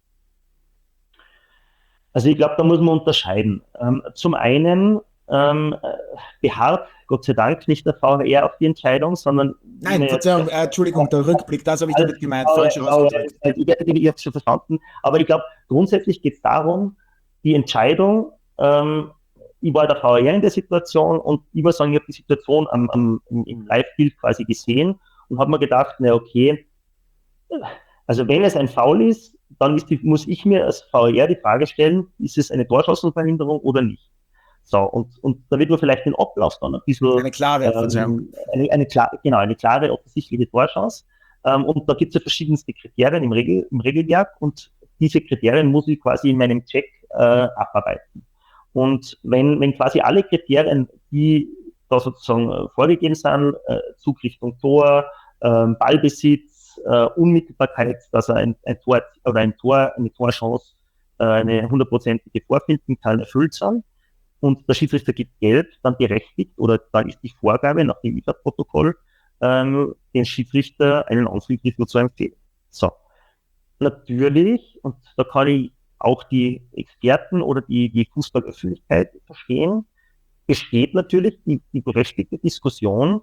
Also ich glaube, da muss man unterscheiden. Ähm, zum einen ähm, beharrt, Gott sei Dank, nicht der V A R auf die Entscheidung, sondern... Nein, eine, Verzeihung, äh, Entschuldigung, der Rückblick, das habe ich damit gemeint, falsch ausgedrückt. Ich, ich, ich habe es schon verstanden, aber ich glaube, grundsätzlich geht es darum, die Entscheidung, ähm, ich war der V A R in der Situation und ich war sagen, ich habe die Situation am, am, im Live-Bild quasi gesehen und habe mir gedacht, na okay, also wenn es ein Foul ist, dann ist die, muss ich mir als V A R die Frage stellen, ist es eine Torchancenverhinderung oder nicht? So, und, und da wird man vielleicht den Ablauf dann ein bisschen... Eine klare, ähm, eine, eine klare, genau, eine klare, offensichtliche Torchance. Ähm, und da gibt es ja verschiedenste Kriterien im, Regel, im Regelwerk und diese Kriterien muss ich quasi in meinem Check äh, abarbeiten. Und wenn, wenn quasi alle Kriterien, die da sozusagen äh, vorgegeben sind, äh, Zug Richtung Tor, äh, Ballbesitz, äh, Unmittelbarkeit, dass er ein, ein Tor oder ein Tor, eine Torchance, äh, eine hundertprozentige vorfinden kann, erfüllt sind und der Schiedsrichter gibt Gelb, dann berechtigt oder dann ist die Vorgabe nach dem I F A-Protokoll, ähm, den Schiedsrichter einen On-Field-Review zu empfehlen. So. Natürlich, und da kann ich auch die Experten oder die, die Fußballöffentlichkeit verstehen, besteht natürlich die, die berechtigte Diskussion.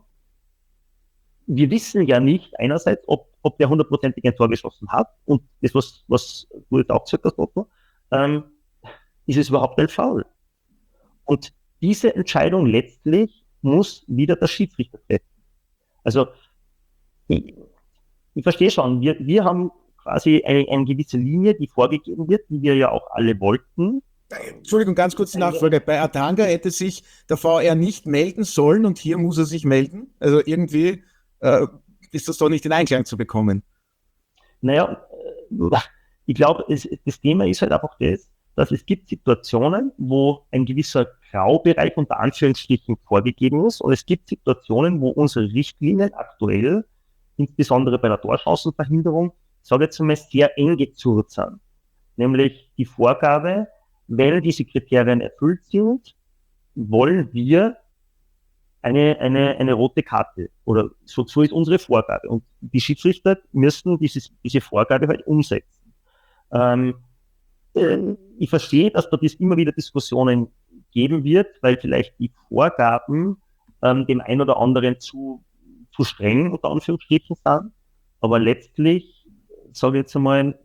Wir wissen ja nicht einerseits, ob, ob der hundertprozentig ein Tor geschossen hat und das, was, was du jetzt auch gesagt hast, Otto, ähm, ist es überhaupt ein Foul? Und diese Entscheidung letztlich muss wieder der Schiedsrichter treffen. Also, ich, ich verstehe schon, wir, wir haben quasi eine, eine gewisse Linie, die vorgegeben wird, die wir ja auch alle wollten. Entschuldigung, ganz kurz die Nachfrage. Bei Atanga hätte sich der V A R nicht melden sollen und hier muss er sich melden. Also irgendwie äh, ist das doch nicht in Einklang zu bekommen. Naja, ich glaube, das Thema ist halt einfach das, dass es gibt Situationen, wo ein gewisser Graubereich unter Anführungsstrichen vorgegeben ist und es gibt Situationen, wo unsere Richtlinien aktuell, insbesondere bei der Torchancenverhinderung, sage ich jetzt mal, sehr eng gezurrt sind. Nämlich die Vorgabe, wenn diese Kriterien erfüllt sind, wollen wir eine, eine, eine rote Karte. Oder so, so ist unsere Vorgabe. Und die Schiedsrichter müssen dieses, diese Vorgabe halt umsetzen. Ähm, äh, ich verstehe, dass da das immer wieder Diskussionen geben wird, weil vielleicht die Vorgaben ähm, dem einen oder anderen zu, zu streng unter Anführungsstrichen sind. Aber letztlich, sage ich jetzt einmal,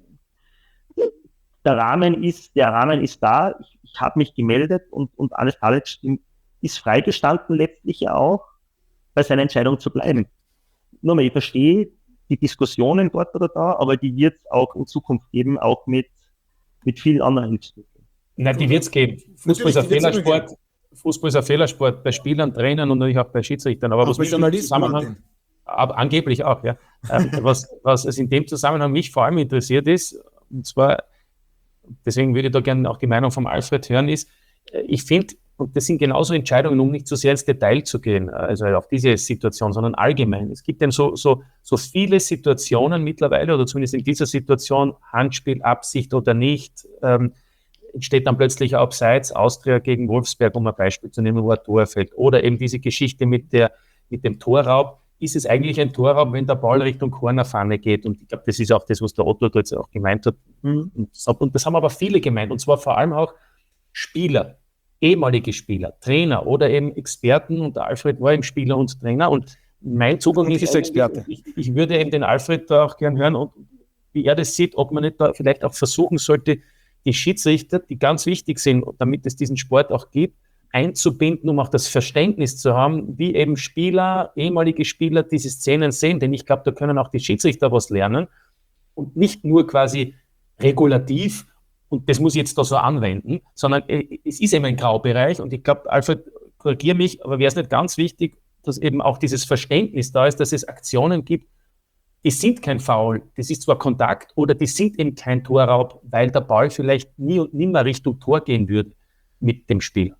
der Rahmen ist, der Rahmen ist da. Ich, ich habe mich gemeldet und, und Ane Stalic ist freigestanden, letztlich auch bei seiner Entscheidung zu bleiben. Nur mal, ich verstehe die Diskussionen dort oder da, aber die wird es auch in Zukunft geben, auch mit, mit vielen anderen Hilfsmitteln. Nein, die wird es geben. Fußball ist ein Fehlersport. Fußball ist ein Fehlersport bei Spielern, Trainern und natürlich auch bei Schiedsrichtern. Aber auch was bei Journalisten aber angeblich auch, ja. was, was es in dem Zusammenhang mich vor allem interessiert ist, und zwar, deswegen würde ich da gerne auch die Meinung vom Alfred hören, ist, ich finde, und das sind genauso Entscheidungen, um nicht zu sehr ins Detail zu gehen, also auf diese Situation, sondern allgemein. Es gibt eben so, so, so viele Situationen mittlerweile, oder zumindest in dieser Situation, Handspiel, Absicht oder nicht, ähm, entsteht dann plötzlich abseits Austria gegen Wolfsberg, um ein Beispiel zu nehmen, wo ein Tor fällt. Oder eben diese Geschichte mit, der, mit dem Torraub. Ist es eigentlich ein Torraub, wenn der Ball Richtung Cornerpfanne geht? Und ich glaube, das ist auch das, was der Otto da jetzt auch gemeint hat. Und das haben aber viele gemeint. Und zwar vor allem auch Spieler, ehemalige Spieler, Trainer oder eben Experten. Und der Alfred war eben Spieler und Trainer. Und mein Zugang Und ist, ist Experte. ich, ich würde eben den Alfred da auch gern hören und wie er das sieht, ob man nicht da vielleicht auch versuchen sollte, die Schiedsrichter, die ganz wichtig sind, damit es diesen Sport auch gibt, einzubinden, um auch das Verständnis zu haben, wie eben Spieler, ehemalige Spieler diese Szenen sehen, denn ich glaube, da können auch die Schiedsrichter was lernen und nicht nur quasi regulativ und das muss ich jetzt da so anwenden, sondern es ist eben ein Graubereich und ich glaube, Alfred, korrigiere mich, aber wäre es nicht ganz wichtig, dass eben auch dieses Verständnis da ist, dass es Aktionen gibt, die sind kein Foul, das ist zwar Kontakt oder die sind eben kein Torraub, weil der Ball vielleicht nie und nimmer Richtung Tor gehen würde mit dem Spiel.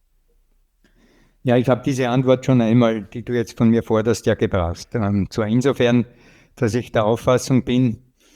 Ja, ich habe diese Antwort schon einmal, die du jetzt von mir forderst, ja gebraucht. Ähm, zwar insofern, dass ich der Auffassung bin,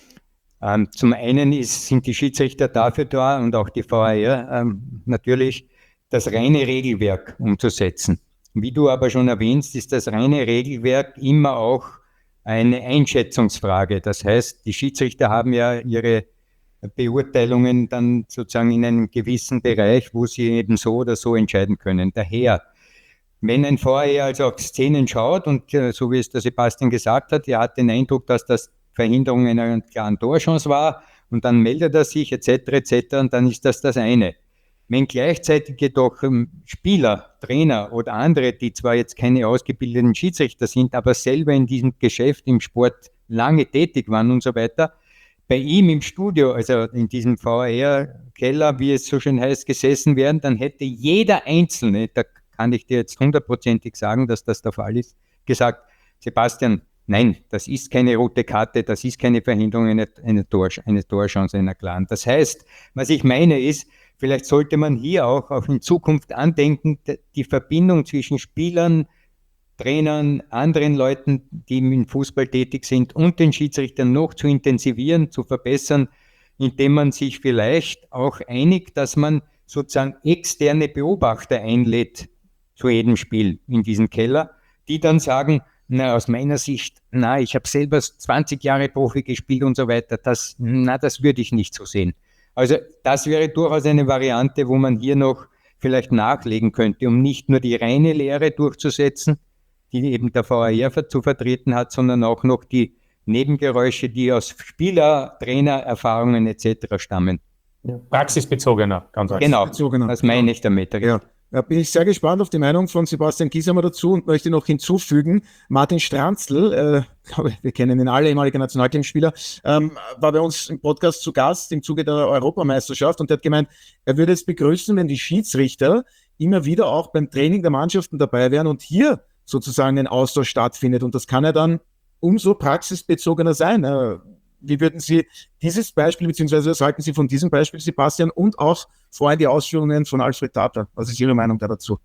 ähm, zum einen ist, sind die Schiedsrichter dafür da und auch die V A R ähm, natürlich, das reine Regelwerk umzusetzen. Wie du aber schon erwähnst, ist das reine Regelwerk immer auch eine Einschätzungsfrage. Das heißt, die Schiedsrichter haben ja ihre Beurteilungen dann sozusagen in einem gewissen Bereich, wo sie eben so oder so entscheiden können. Daher, wenn ein V A R also auf Szenen schaut und äh, so wie es der Sebastian gesagt hat, er hat den Eindruck, dass das Verhinderung einer klaren Torchance war und dann meldet er sich et cetera et cetera und dann ist das das eine. Wenn gleichzeitig jedoch Spieler, Trainer oder andere, die zwar jetzt keine ausgebildeten Schiedsrichter sind, aber selber in diesem Geschäft im Sport lange tätig waren und so weiter, bei ihm im Studio, also in diesem V A R-Keller, wie es so schön heißt, gesessen wären, dann hätte jeder Einzelne, da kann ich dir jetzt hundertprozentig sagen, dass das der Fall ist, gesagt, Sebastian, nein, das ist keine rote Karte, das ist keine Verhinderung einer, einer, Tor, einer Torchance einer klaren. Das heißt, was ich meine ist, vielleicht sollte man hier auch, auch in Zukunft andenken, die Verbindung zwischen Spielern, Trainern, anderen Leuten, die im Fußball tätig sind und den Schiedsrichtern noch zu intensivieren, zu verbessern, indem man sich vielleicht auch einigt, dass man sozusagen externe Beobachter einlädt zu jedem Spiel in diesen Keller, die dann sagen, na, aus meiner Sicht, na, ich habe selber zwanzig Jahre Profi gespielt und so weiter, das, na, das würde ich nicht so sehen. Also das wäre durchaus eine Variante, wo man hier noch vielleicht nachlegen könnte, um nicht nur die reine Lehre durchzusetzen, die eben der V A R zu vertreten hat, sondern auch noch die Nebengeräusche, die aus Spieler-, Trainer-Erfahrungen et cetera stammen. Ja. Praxisbezogener, ganz einfach. Genau, Bezogener. das meine ich damit. Ja. Da bin ich sehr gespannt auf die Meinung von Sebastian Giesamer dazu und möchte noch hinzufügen, Martin Stranzl, äh, wir kennen ihn alle, ehemaliger Nationalteamspieler, ähm, war bei uns im Podcast zu Gast im Zuge der Europameisterschaft und der hat gemeint, er würde es begrüßen, wenn die Schiedsrichter immer wieder auch beim Training der Mannschaften dabei wären und hier sozusagen ein Austausch stattfindet und das kann ja dann umso praxisbezogener sein. Äh, Wie würden Sie dieses Beispiel, beziehungsweise was halten Sie von diesem Beispiel, Sebastian, und auch vorhin die Ausführungen von Alfred Tata? Was ist Ihre Meinung da dazu?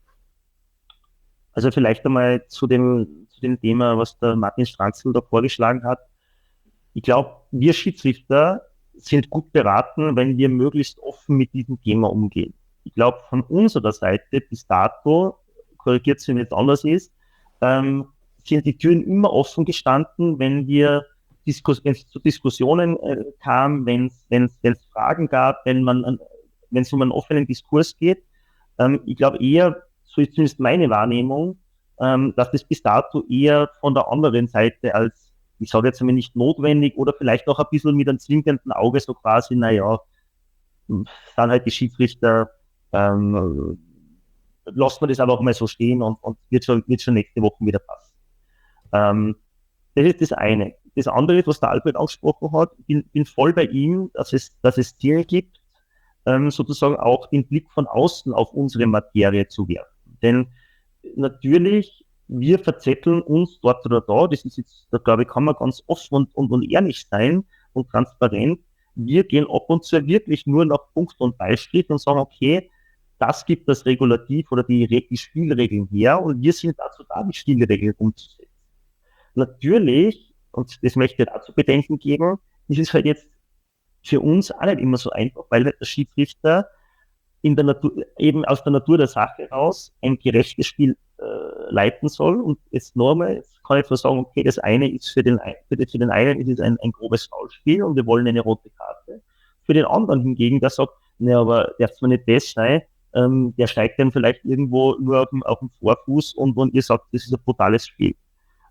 Also vielleicht einmal zu dem, zu dem Thema, was der Martin Stranzl da vorgeschlagen hat. Ich glaube, wir Schiedsrichter sind gut beraten, wenn wir möglichst offen mit diesem Thema umgehen. Ich glaube, von unserer Seite bis dato, korrigiert sie, wenn es anders ist, ähm, sind die Türen immer offen gestanden, wenn wir Diskus- wenn es zu Diskussionen äh, kam, wenn es Fragen gab, wenn man wenn es um einen offenen Diskurs geht. Ähm, ich glaube eher, so ist zumindest meine Wahrnehmung, ähm, dass das bis dato eher von der anderen Seite als, ich sage jetzt einmal nicht notwendig oder vielleicht auch ein bisschen mit einem zwinkenden Auge so quasi, naja, sind halt die Schiedsrichter, ähm, lassen wir das einfach mal so stehen und, und wird, schon, wird schon nächste Woche wieder passen. Ähm, das ist das eine. Das andere, was der Albert angesprochen hat, bin, bin voll bei ihm, dass es, dass es Ziele gibt, ähm, sozusagen auch den Blick von außen auf unsere Materie zu werfen. Denn natürlich, wir verzetteln uns dort oder da, das ist jetzt, da glaube ich, kann man ganz offen und, und, und ehrlich sein und transparent. Wir gehen ab und zu wirklich nur nach Punkt und Beistrich und sagen, okay, das gibt das Regulativ oder die, die Spielregeln her und wir sind dazu da, die Spielregeln umzusetzen. Natürlich, und das möchte ich dazu bedenken geben, ist es halt jetzt für uns auch nicht immer so einfach, weil der Schiedsrichter in der Natur, eben aus der Natur der Sache raus ein gerechtes Spiel äh, leiten soll. Und jetzt nochmal, jetzt kann ich zwar sagen, okay, das eine ist für den, für den, für den einen ist es ein, ein grobes Foulspiel und wir wollen eine rote Karte. Für den anderen hingegen, der sagt, ne, aber der zwar nicht das sein, ähm, der steigt dann vielleicht irgendwo nur auf dem, auf dem Vorfuß und, und ihr sagt, das ist ein brutales Spiel.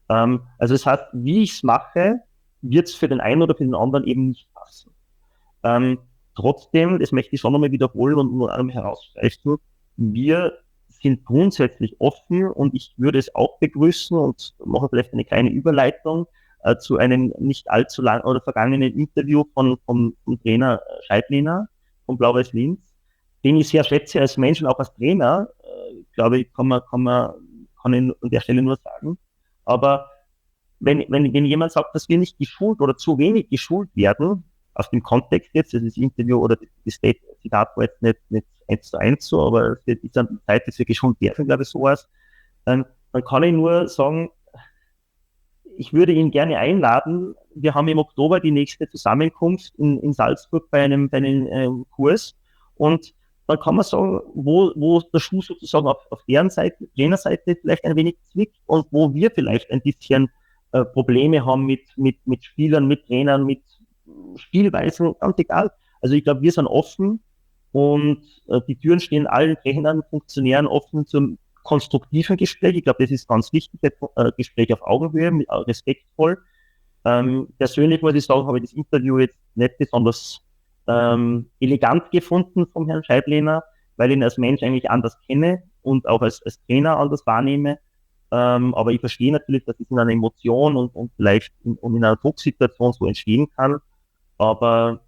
Ähm, also das heißt, wie ich es mache, wird es für den einen oder für den anderen eben nicht passen. Ähm, trotzdem, das möchte ich schon nochmal wiederholen und nur einmal herausstreichen, wir sind grundsätzlich offen und ich würde es auch begrüßen und mache vielleicht eine kleine Überleitung äh, zu einem nicht allzu lang oder vergangenen Interview von, von, vom Trainer Scheiblener von Blau-Weiß Linz, den ich sehr schätze als Mensch und auch als Trainer, äh, glaube ich, kann man, kann man, kann ich an der Stelle nur sagen. Aber wenn, wenn, wenn jemand sagt, dass wir nicht geschult oder zu wenig geschult werden, aus dem Kontext jetzt, das Interview oder das Zitat war jetzt nicht, nicht eins zu eins so, aber es ist an der Zeit, dass wir geschult werden, glaube ich, sowas, dann, dann kann ich nur sagen, ich würde ihn gerne einladen. Wir haben im Oktober die nächste Zusammenkunft in, in Salzburg bei einem, bei einem äh, Kurs und dann kann man sagen, wo, wo der Schuh sozusagen auf, auf deren Seite, Trainerseite vielleicht ein wenig zwickt und wo wir vielleicht ein bisschen äh, Probleme haben mit, mit, mit Spielern, mit Trainern, mit Spielweisen, ganz egal. Also ich glaube, wir sind offen und äh, die Türen stehen allen Trainern, Funktionären offen zum konstruktiven Gespräch. Ich glaube, das ist ganz wichtig, das äh, Gespräch auf Augenhöhe, mit, äh, respektvoll. Ähm, persönlich muss ich sagen, habe ich das Interview jetzt nicht besonders ähm, elegant gefunden vom Herrn Scheiblener, weil ich ihn als Mensch eigentlich anders kenne und auch als, als Trainer anders wahrnehme. Ähm, aber ich verstehe natürlich, dass es in einer Emotion und, und vielleicht in, und in einer Drucksituation so entstehen kann. Aber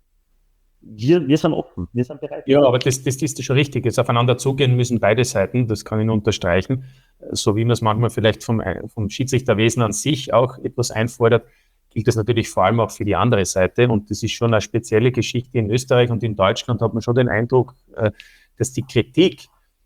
wir, wir sind offen, wir sind bereit. Ja, aber das, das ist schon richtig. Jetzt aufeinander zugehen müssen beide Seiten, das kann ich nur unterstreichen. So wie man es manchmal vielleicht vom, vom Schiedsrichterwesen an sich auch etwas einfordert, gilt das natürlich vor allem auch für die andere Seite. Und das ist schon eine spezielle Geschichte in Österreich und in Deutschland hat man schon den Eindruck, dass die Kritik,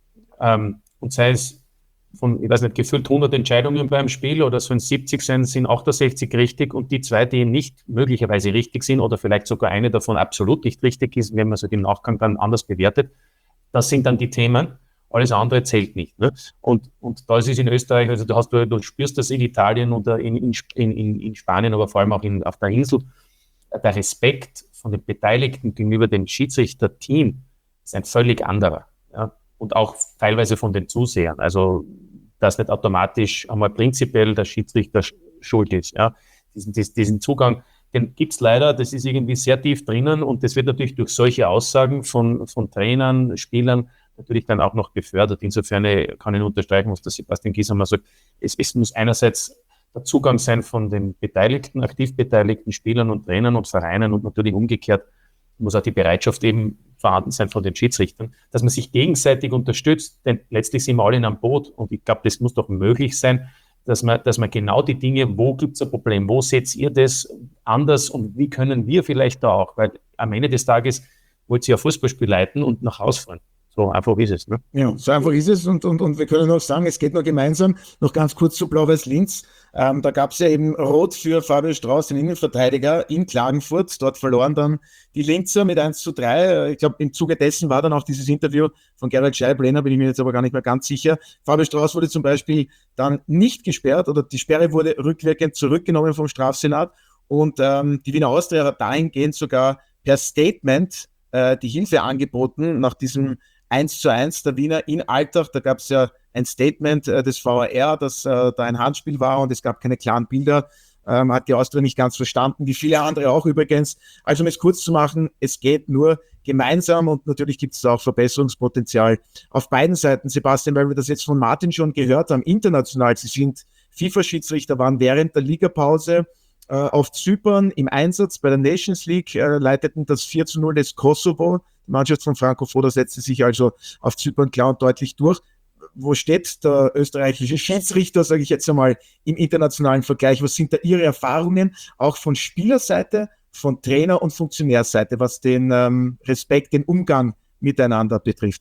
und sei es von, ich weiß nicht, gefühlt hundert Entscheidungen beim Spiel oder so in siebzig sein, sind achtundsechzig richtig und die zwei, die nicht möglicherweise richtig sind oder vielleicht sogar eine davon absolut nicht richtig ist, wenn man so im Nachgang dann anders bewertet, das sind dann die Themen, alles andere zählt nicht. Ne? Und, und da ist es in Österreich, also du, hast, du, du spürst das in Italien oder in, in, in, in Spanien, aber vor allem auch in, auf der Insel, der Respekt von den Beteiligten gegenüber dem Schiedsrichter-Team ist ein völlig anderer. Ja? Und auch teilweise von den Zusehern. Also, dass nicht automatisch einmal prinzipiell der Schiedsrichter schuld ist. Ja. Diesen, diesen Zugang, den gibt's leider, das ist irgendwie sehr tief drinnen und das wird natürlich durch solche Aussagen von, von Trainern, Spielern natürlich dann auch noch gefördert. Insofern kann ich unterstreichen, was der Sebastian Giesemer sagt. Es, es muss einerseits der Zugang sein von den Beteiligten, aktiv beteiligten Spielern und Trainern und Vereinen und natürlich umgekehrt muss auch die Bereitschaft eben vorhanden sein von den Schiedsrichtern, dass man sich gegenseitig unterstützt, denn letztlich sind wir alle in einem Boot und ich glaube, das muss doch möglich sein, dass man, dass man genau die Dinge, wo gibt es ein Problem, wo seht ihr das anders und wie können wir vielleicht da auch, weil am Ende des Tages wollt ihr ja Fußballspiel leiten und nach Hause fahren. So einfach ist es. Ne? Ja, so einfach ist es und, und, und wir können noch sagen, es geht noch gemeinsam. Noch ganz kurz zu Blau-Weiß Linz. Ähm, da gab es ja eben Rot für Fabio Strauß, den Innenverteidiger in Klagenfurt. Dort verloren dann die Linzer mit eins zu drei. Ich glaube, im Zuge dessen war dann auch dieses Interview von Gerald Scheiblener, bin ich mir jetzt aber gar nicht mehr ganz sicher. Fabio Strauß wurde zum Beispiel dann nicht gesperrt oder die Sperre wurde rückwirkend zurückgenommen vom Strafsenat und ähm, die Wiener Austria hat dahingehend sogar per Statement äh, die Hilfe angeboten nach diesem eins zu eins der Wiener in Altach. Da gab es ja ein Statement äh, des V A R, dass äh, da ein Handspiel war und es gab keine klaren Bilder. Ähm, hat die Austria nicht ganz verstanden, wie viele andere auch übrigens. Also um es kurz zu machen, es geht nur gemeinsam und natürlich gibt es auch Verbesserungspotenzial auf beiden Seiten. Sebastian, weil wir das jetzt von Martin schon gehört haben, international, sie sind FIFA-Schiedsrichter, waren während der Ligapause äh, auf Zypern im Einsatz bei der Nations League, äh, leiteten das vier zu null des Kosovo. Die Mannschaft von Franco Foda setzte sich also auf Zypern klar und deutlich durch. Wo steht der österreichische Schiedsrichter, sage ich jetzt einmal, im internationalen Vergleich? Was sind da Ihre Erfahrungen, auch von Spielerseite, von Trainer- und Funktionärseite, was den ähm, Respekt, den Umgang miteinander betrifft?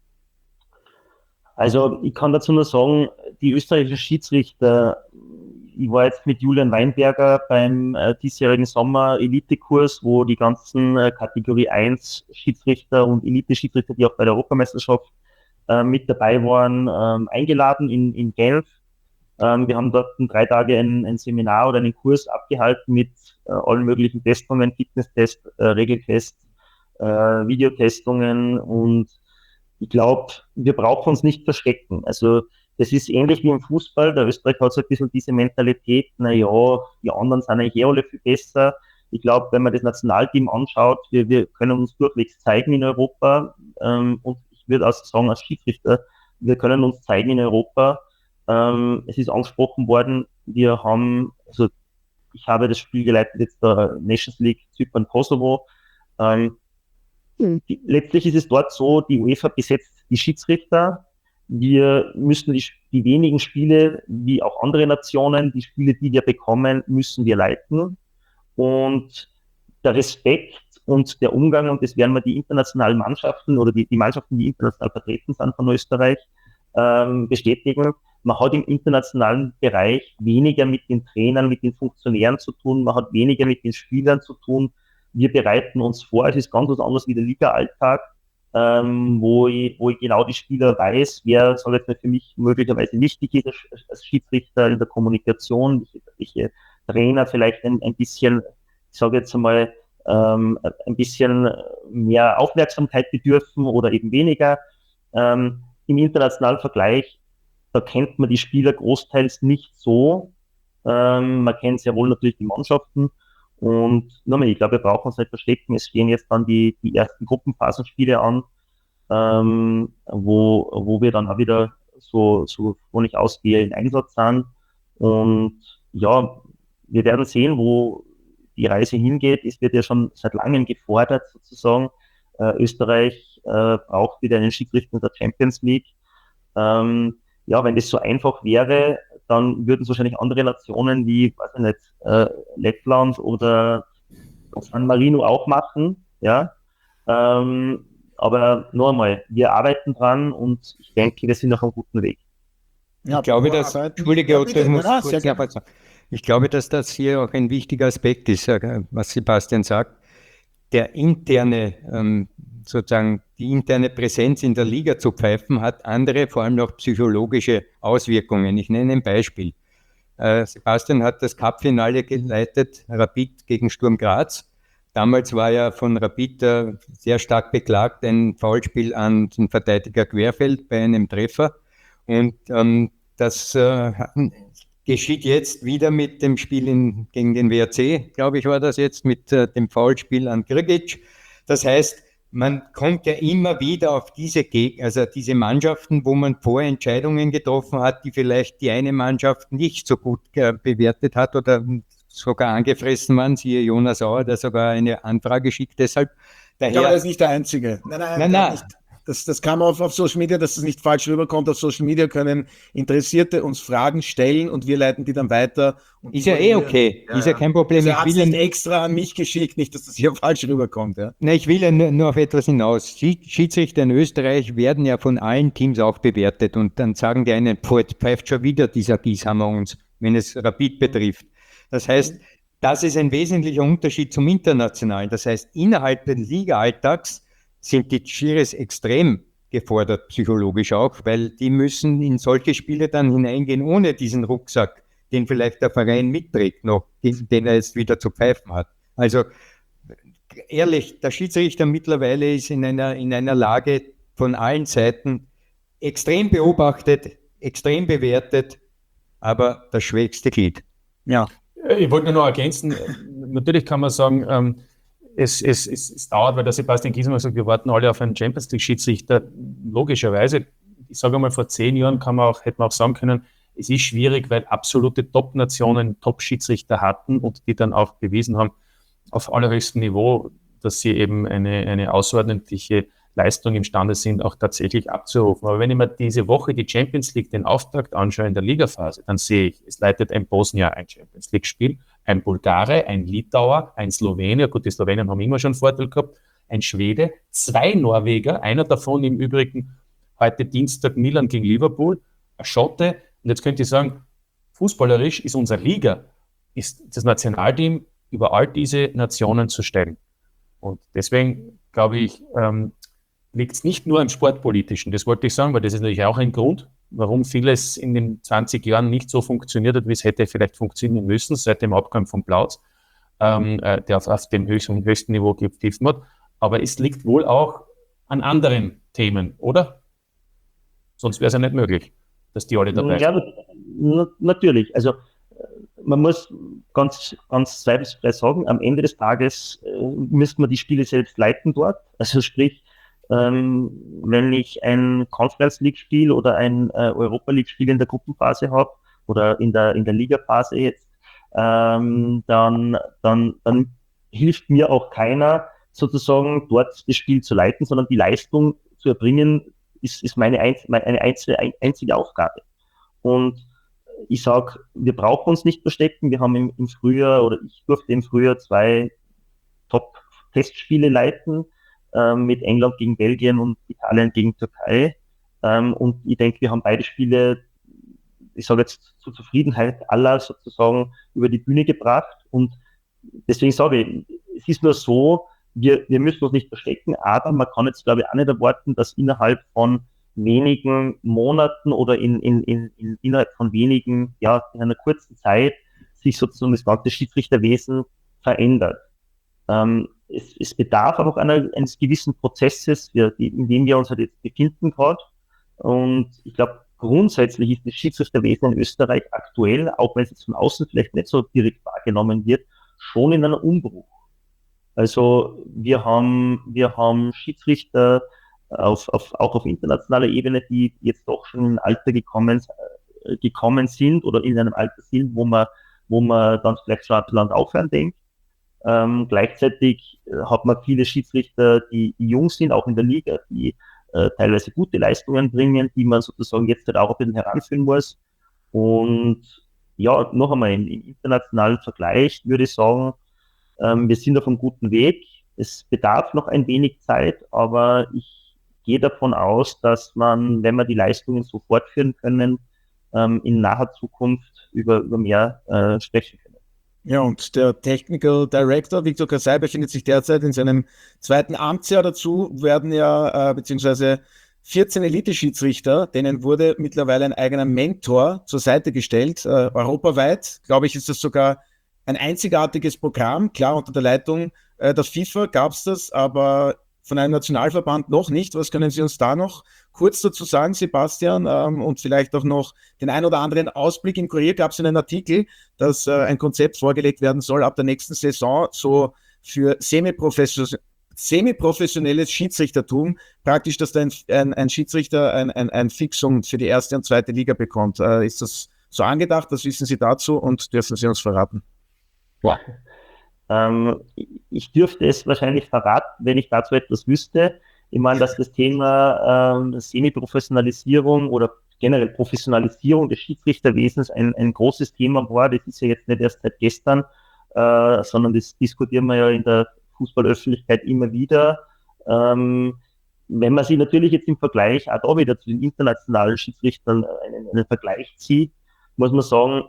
Also ich kann dazu nur sagen, die österreichischen Schiedsrichter, ich war jetzt mit Julian Weinberger beim äh, diesjährigen Sommer-Elite-Kurs, wo die ganzen äh, Kategorie eins Schiedsrichter und Elite-Schiedsrichter, die auch bei der Europameisterschaft äh, mit dabei waren, ähm, eingeladen in, in Genf. Ähm, wir haben dort drei Tage ein, ein Seminar oder einen Kurs abgehalten mit äh, allen möglichen Testungen, Fitnesstest, äh, Regeltest, äh, Videotestungen und ich glaube, wir brauchen uns nicht verstecken. Also das ist ähnlich wie im Fußball. Der Österreich hat so ein bisschen diese Mentalität, naja, die anderen sind eigentlich eh alle viel besser. Ich glaube, wenn man das Nationalteam anschaut, wir, wir können uns durchwegs zeigen in Europa. Ähm, und ich würde auch sagen, als Schiedsrichter, wir können uns zeigen in Europa. Ähm, es ist angesprochen worden, wir haben, also ich habe das Spiel geleitet jetzt der Nations League Zypern Kosovo. Ähm, die, letztlich ist es dort so, die UEFA besetzt die Schiedsrichter. Wir müssen die, die wenigen Spiele, wie auch andere Nationen, die Spiele, die wir bekommen, müssen wir leiten. Und der Respekt und der Umgang, und das werden wir die internationalen Mannschaften oder die, die Mannschaften, die international vertreten sind von Österreich, ähm, bestätigen. Man hat im internationalen Bereich weniger mit den Trainern, mit den Funktionären zu tun, man hat weniger mit den Spielern zu tun. Wir bereiten uns vor, es ist ganz was anderes wie der Liga-Alltag, ähm, wo, ich, wo ich genau die Spieler weiß, wer, sage ich mal, für mich möglicherweise wichtig ist als Schiedsrichter in der Kommunikation, welche, welche Trainer vielleicht ein, ein bisschen, ich sage jetzt einmal, ähm, ein bisschen mehr Aufmerksamkeit bedürfen oder eben weniger. Ähm, Im internationalen Vergleich, da kennt man die Spieler großteils nicht so. Ähm, man kennt sehr wohl natürlich die Mannschaften. Und nochmal, ich glaube, wir brauchen uns nicht verstecken. Es stehen jetzt dann die, die ersten Gruppenphasenspiele an, ähm, wo, wo wir dann auch wieder so, so, wo ich ausgehe, in Einsatz sind. Und ja, wir werden sehen, wo die Reise hingeht. Es wird ja schon seit langem gefordert, sozusagen. Äh, Österreich äh, braucht wieder einen Schiedsrichter in der Champions League. Ähm, ja, wenn das so einfach wäre, dann würden es wahrscheinlich andere Nationen wie, weiß ich nicht, äh, Lettland oder San Marino auch machen, ja. Ähm, aber noch einmal, wir arbeiten dran und ich denke, wir sind auf einem guten Weg. Ja, ich glaube, dass, Entschuldige, Otto, ich muss kurz sagen. Ich glaube, dass das hier auch ein wichtiger Aspekt ist, was Sebastian sagt. Der interne, ähm, sozusagen die interne Präsenz in der Liga zu pfeifen, hat andere, vor allem auch psychologische Auswirkungen. Ich nenne ein Beispiel. Äh, Sebastian hat das Cup-Finale geleitet, Rapid gegen Sturm Graz. Damals war ja von Rapid äh, sehr stark beklagt ein Foulspiel an den Verteidiger Querfeld bei einem Treffer. Und ähm, das äh, geschieht jetzt wieder mit dem Spiel in, gegen den W R C, glaube ich, war das jetzt, mit äh, dem Foulspiel an Grgic. Das heißt, man kommt ja immer wieder auf diese Geg- also diese Mannschaften, wo man vorher Entscheidungen getroffen hat, die vielleicht die eine Mannschaft nicht so gut äh, bewertet hat oder sogar angefressen waren. Siehe Jonas Auer, der sogar eine Anfrage schickt. Deshalb daher. Ich glaube, er ist nicht der Einzige. Nein, nein, nein. nein. Nicht. Das, das kam auf, auf Social Media, dass das nicht falsch rüberkommt. Auf Social Media können Interessierte uns Fragen stellen und wir leiten die dann weiter. Und ist ja eh okay, ja, ist ja kein Problem. Also er hat es nicht ja extra an mich geschickt, nicht, dass das hier falsch rüberkommt. Ja. Nein, ich will ja nur, nur auf etwas hinaus. Schiedsrichter in Österreich werden ja von allen Teams auch bewertet und dann sagen die einen, boah, jetzt pfeift schon wieder dieser Gießhammer uns, wenn es Rapid betrifft. Das heißt, das ist ein wesentlicher Unterschied zum Internationalen. Das heißt, innerhalb des Liga-Alltags sind die Schiris extrem gefordert, psychologisch auch, weil die müssen in solche Spiele dann hineingehen, ohne diesen Rucksack, den vielleicht der Verein mitträgt noch, den, den er jetzt wieder zu pfeifen hat. Also ehrlich, der Schiedsrichter mittlerweile ist in einer, in einer Lage von allen Seiten extrem beobachtet, extrem bewertet, aber das schwächste Glied. Ja. Ich wollte nur noch ergänzen, natürlich kann man sagen, ähm, Es, es, es, es dauert, weil der Sebastian Giesemann sagt, wir warten alle auf einen Champions League-Schiedsrichter. Logischerweise, ich sage mal, vor zehn Jahren kann man auch, hätte man auch sagen können, es ist schwierig, weil absolute Top-Nationen Top-Schiedsrichter hatten und die dann auch bewiesen haben, auf allerhöchstem Niveau, dass sie eben eine, eine außerordentliche Leistung imstande sind, auch tatsächlich abzurufen. Aber wenn ich mir diese Woche die Champions League, den Auftakt anschaue in der Ligaphase, dann sehe ich, es leitet ein Bosnier ein Champions League-Spiel, ein Bulgare, ein Litauer, ein Slowenier, gut, die Slowenen haben immer schon Vorteil gehabt, ein Schwede, zwei Norweger, einer davon im Übrigen heute Dienstag Milan gegen Liverpool, ein Schotte. Und jetzt könnt ihr sagen, fußballerisch ist unsere Liga, ist das Nationalteam über all diese Nationen zu stellen. Und deswegen, glaube ich, ähm, liegt es nicht nur am Sportpolitischen, das wollte ich sagen, weil das ist natürlich auch ein Grund, warum vieles in den zwanzig Jahren nicht so funktioniert hat, wie es hätte vielleicht funktionieren müssen, seit dem Abgang von Plautz, ähm, äh, der auf, auf dem höchsten, höchsten Niveau gepfiffen hat. Aber es liegt wohl auch an anderen Themen, oder? Sonst wäre es ja nicht möglich. dass die alle dabei Ja, sind? na, natürlich. Also man muss ganz, ganz zweifelsfrei sagen, am Ende des Tages äh, müsste man die Spiele selbst leiten dort. Also sprich, ähm, wenn ich ein Conference League-Spiel oder ein äh, Europa League-Spiel in der Gruppenphase habe oder in der, in der Ligaphase jetzt, ähm, dann, dann, dann hilft mir auch keiner, sozusagen dort das Spiel zu leiten, sondern die Leistung zu erbringen, ist, ist meine, einz meine eine einzige, ein, einzige Aufgabe. Und ich sage, wir brauchen uns nicht verstecken. Wir haben im, im Frühjahr, oder ich durfte im Frühjahr zwei Top-Testspiele leiten, ähm, mit England gegen Belgien und Italien gegen Türkei. Ähm, und ich denke, wir haben beide Spiele, ich sage jetzt zur Zufriedenheit aller sozusagen über die Bühne gebracht. Und deswegen sage ich, es ist nur so, wir, wir müssen uns nicht verstecken, aber man kann jetzt, glaube ich, auch nicht erwarten, dass innerhalb von wenigen Monaten oder in, in, in, in, innerhalb von wenigen, ja, in einer kurzen Zeit sich sozusagen das ganze Schiedsrichterwesen verändert. Ähm, es, es bedarf aber auch einer, eines gewissen Prozesses, wir, in dem wir uns halt jetzt befinden gerade. Und ich glaube, grundsätzlich ist das Schiedsrichterwesen in Österreich aktuell, auch wenn es jetzt von außen vielleicht nicht so direkt wahrgenommen wird, schon in einem Umbruch. Also wir haben, wir haben Schiedsrichter auf, auf, auch auf internationaler Ebene, die jetzt doch schon in ein Alter gekommen, äh, gekommen sind oder in einem Alter sind, wo man, wo man dann vielleicht schon ein bisschen aufhören denkt. Ähm, gleichzeitig hat man viele Schiedsrichter, die, die jung sind, auch in der Liga, die äh, teilweise gute Leistungen bringen, die man sozusagen jetzt halt auch ein bisschen heranführen muss. Und ja, noch einmal, im, im internationalen Vergleich würde ich sagen, ähm, wir sind auf einem guten Weg. Es bedarf noch ein wenig Zeit, aber ich gehe davon aus, dass man, wenn wir die Leistungen so fortführen können, ähm, in naher Zukunft über, über mehr äh, sprechen können. Ja, und der Technical Director Viktor Kasai befindet sich derzeit in seinem zweiten Amtsjahr. Dazu werden ja äh, beziehungsweise vierzehn Elite-Schiedsrichter, denen wurde mittlerweile ein eigener Mentor zur Seite gestellt. Äh, europaweit, glaube ich, ist das sogar ein einzigartiges Programm. Klar, unter der Leitung äh, der FIFA gab es das, aber von einem Nationalverband noch nicht. Was können Sie uns da noch kurz dazu sagen, Sebastian? Ähm, und vielleicht auch noch den ein oder anderen Ausblick. Im Kurier gab es einen Artikel, dass äh, ein Konzept vorgelegt werden soll ab der nächsten Saison, so für semi-professionelles semi-professionelles Schiedsrichtertum, praktisch, dass ein, ein, ein Schiedsrichter ein, ein, ein Fixum für die erste und zweite Liga bekommt. Äh, ist das so angedacht? Was wissen Sie dazu und dürfen Sie uns verraten? Ja. Ähm, ich dürfte es wahrscheinlich verraten, wenn ich dazu etwas wüsste. Ich meine, dass das Thema ähm, Semi-Professionalisierung oder generell Professionalisierung des Schiedsrichterwesens ein, ein großes Thema war. Das ist ja jetzt nicht erst seit gestern, äh, sondern das diskutieren wir ja in der Fußballöffentlichkeit immer wieder. Ähm, wenn man sich natürlich jetzt im Vergleich auch da wieder zu den internationalen Schiedsrichtern einen, einen Vergleich zieht, muss man sagen,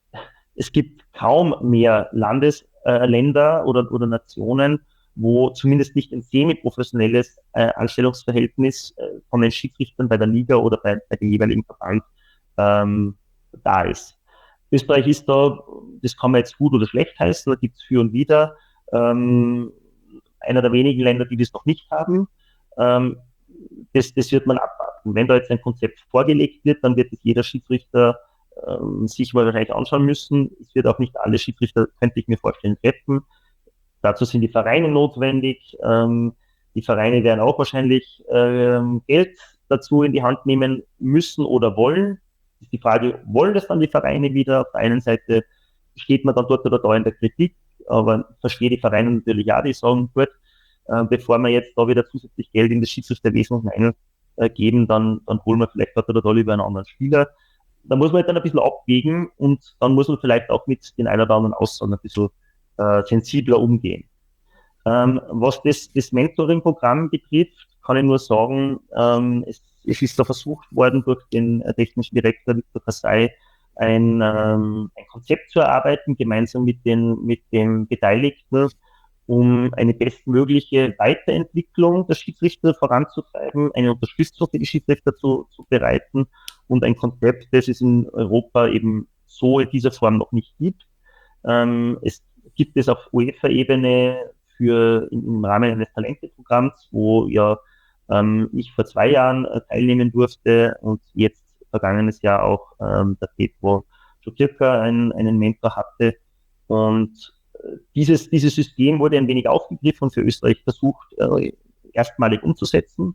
es gibt kaum mehr Landes, äh, Länder oder, oder Nationen, wo zumindest nicht ein semi-professionelles äh, Anstellungsverhältnis äh, von den Schiedsrichtern bei der Liga oder bei, bei dem jeweiligen Verband ähm, da ist. Österreich ist da, das kann man jetzt gut oder schlecht heißen, da gibt es für und wider, ähm, einer der wenigen Länder, die das noch nicht haben. Ähm, das, das wird man abwarten. Wenn da jetzt ein Konzept vorgelegt wird, dann wird es jeder Schiedsrichter ähm, sich wahrscheinlich anschauen müssen. Es wird auch nicht alle Schiedsrichter, könnte ich mir vorstellen, treffen. Dazu sind die Vereine notwendig. Ähm, die Vereine werden auch wahrscheinlich ähm, Geld dazu in die Hand nehmen müssen oder wollen. Ist die Frage, wollen das dann die Vereine wieder? Auf der einen Seite steht man dann dort oder da in der Kritik, aber verstehe die Vereine natürlich auch, die sagen, gut, äh, bevor wir jetzt da wieder zusätzlich Geld in das Schiedsrichterwesen hineingeben, äh, dann, dann holen wir vielleicht dort oder da lieber einen anderen Spieler. Da muss man halt dann ein bisschen abwägen und dann muss man vielleicht auch mit den ein oder anderen Aussagen ein bisschen äh, sensibler umgehen. Ähm, was das, das Mentoring-Programm betrifft, kann ich nur sagen, ähm, es, es ist da versucht worden, durch den äh, technischen Direktor Viktor Kasai ein, ähm, ein Konzept zu erarbeiten, gemeinsam mit den, mit den Beteiligten, um eine bestmögliche Weiterentwicklung der Schiedsrichter voranzutreiben, eine Unterstützung für die Schiedsrichter zu, zu bereiten und ein Konzept, das es in Europa eben so in dieser Form noch nicht gibt. Ähm, es gibt es auf UEFA-Ebene für im Rahmen eines Talente-Programms, wo ja ähm, ich vor zwei Jahren äh, teilnehmen durfte und jetzt vergangenes Jahr auch ähm, der Petro Czukirka einen, einen Mentor hatte. Und äh, dieses, dieses System wurde ein wenig aufgegriffen und für Österreich versucht, äh, erstmalig umzusetzen.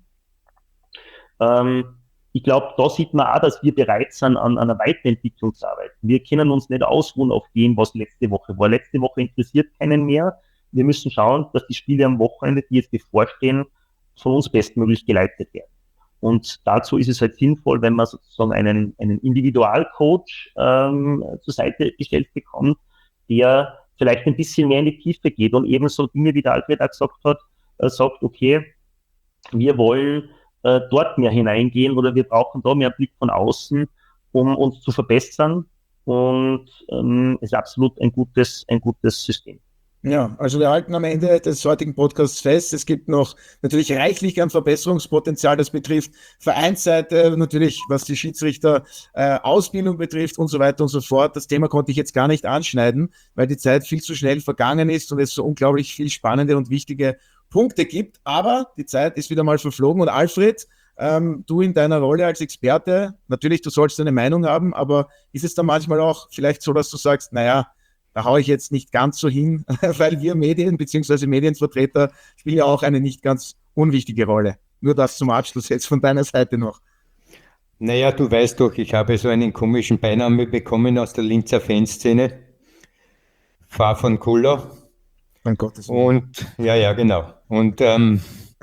Ähm, ich glaube, da sieht man auch, dass wir bereit sind an, an einer Weiterentwicklungsarbeit. Wir können uns nicht ausruhen auf dem, was letzte Woche war. Letzte Woche interessiert keinen mehr. Wir müssen schauen, dass die Spiele am Wochenende, die jetzt bevorstehen, von uns bestmöglich geleitet werden. Und dazu ist es halt sinnvoll, wenn man sozusagen einen, einen Individualcoach ähm, zur Seite gestellt bekommt, der vielleicht ein bisschen mehr in die Tiefe geht und eben so Dinge, wie der Alfred auch gesagt hat, äh, sagt, okay, wir wollen äh, dort mehr hineingehen oder wir brauchen da mehr Blick von außen, um uns zu verbessern. Und ähm, es ist absolut ein gutes, ein gutes System. Ja, also wir halten am Ende des heutigen Podcasts fest, es gibt noch natürlich reichlich an Verbesserungspotenzial, das betrifft Vereinsseite, natürlich was die Schiedsrichter äh, Ausbildung betrifft und so weiter und so fort. Das Thema konnte ich jetzt gar nicht anschneiden, weil die Zeit viel zu schnell vergangen ist und es so unglaublich viel spannende und wichtige Punkte gibt. Aber die Zeit ist wieder mal verflogen und Alfred, ähm, du in deiner Rolle als Experte, natürlich, du sollst deine Meinung haben, aber ist es dann manchmal auch vielleicht so, dass du sagst, naja, da haue ich jetzt nicht ganz so hin, weil wir Medien bzw. Medienvertreter spielen ja auch eine nicht ganz unwichtige Rolle. Nur das zum Abschluss jetzt von deiner Seite noch. Naja, du weißt doch, ich habe so einen komischen Beinamen bekommen aus der Linzer Fanszene. Fahr von Kuller. Mein Gottes Willen. Und, ja, ja, genau. Und ähm,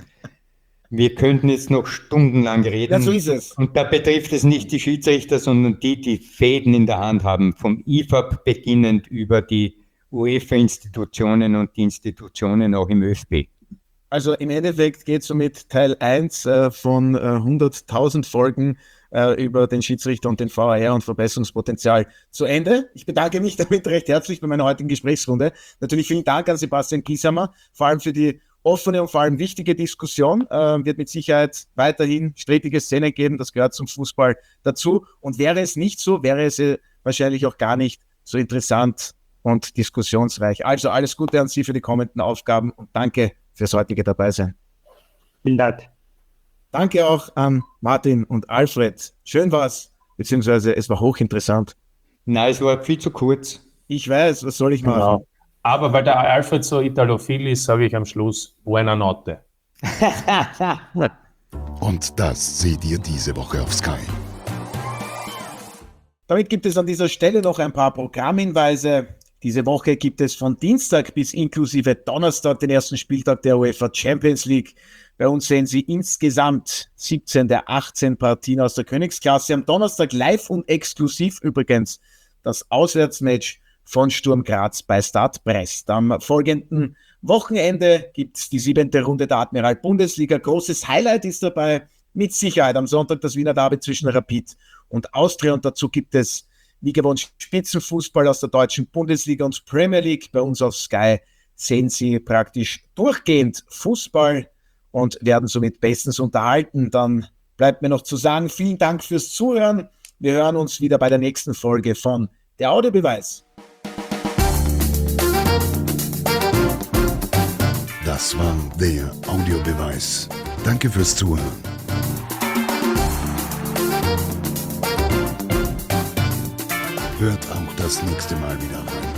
wir könnten jetzt noch stundenlang reden. Ja, so ist es. Und da betrifft es nicht die Schiedsrichter, sondern die, die Fäden in der Hand haben, vom I F A B beginnend über die UEFA-Institutionen und die Institutionen auch im ÖFB. Also im Endeffekt geht somit Teil eins äh, von äh, hunderttausend Folgen äh, über den Schiedsrichter und den V A R und Verbesserungspotenzial zu Ende. Ich bedanke mich damit recht herzlich bei meiner heutigen Gesprächsrunde. Natürlich vielen Dank an Sebastian Kiesamer, vor allem für die offene und vor allem wichtige Diskussion, äh, wird mit Sicherheit weiterhin strittige Szenen geben, das gehört zum Fußball dazu und wäre es nicht so, wäre es äh, wahrscheinlich auch gar nicht so interessant und diskussionsreich. Also alles Gute an Sie für die kommenden Aufgaben und danke fürs heutige Dabeisein. Vielen Dank. Danke auch an Martin und Alfred. Schön war's, beziehungsweise es war hochinteressant. Nein, es war viel zu kurz. Ich weiß, was soll ich machen? Genau. Aber weil der Alfred so italophil ist, sage ich am Schluss Buona Notte. Und das seht ihr diese Woche auf Sky. Damit gibt es an dieser Stelle noch ein paar Programmhinweise. Diese Woche gibt es von Dienstag bis inklusive Donnerstag den ersten Spieltag der UEFA Champions League. Bei uns sehen Sie insgesamt siebzehn der achtzehn Partien aus der Königsklasse. Am Donnerstag live und exklusiv übrigens das Auswärtsmatch von Sturm Graz bei Stade Brest. Am folgenden Wochenende gibt es die siebente Runde der Admiral Bundesliga. Großes Highlight ist dabei mit Sicherheit am Sonntag das Wiener Derby zwischen Rapid und Austria. Und dazu gibt es, wie gewohnt, Spitzenfußball aus der deutschen Bundesliga und Premier League. Bei uns auf Sky sehen Sie praktisch durchgehend Fußball und werden somit bestens unterhalten. Dann bleibt mir noch zu sagen, vielen Dank fürs Zuhören. Wir hören uns wieder bei der nächsten Folge von Der Audiobeweis. Das war der Audiobeweis. Danke fürs Zuhören. Hört auch das nächste Mal wieder rein.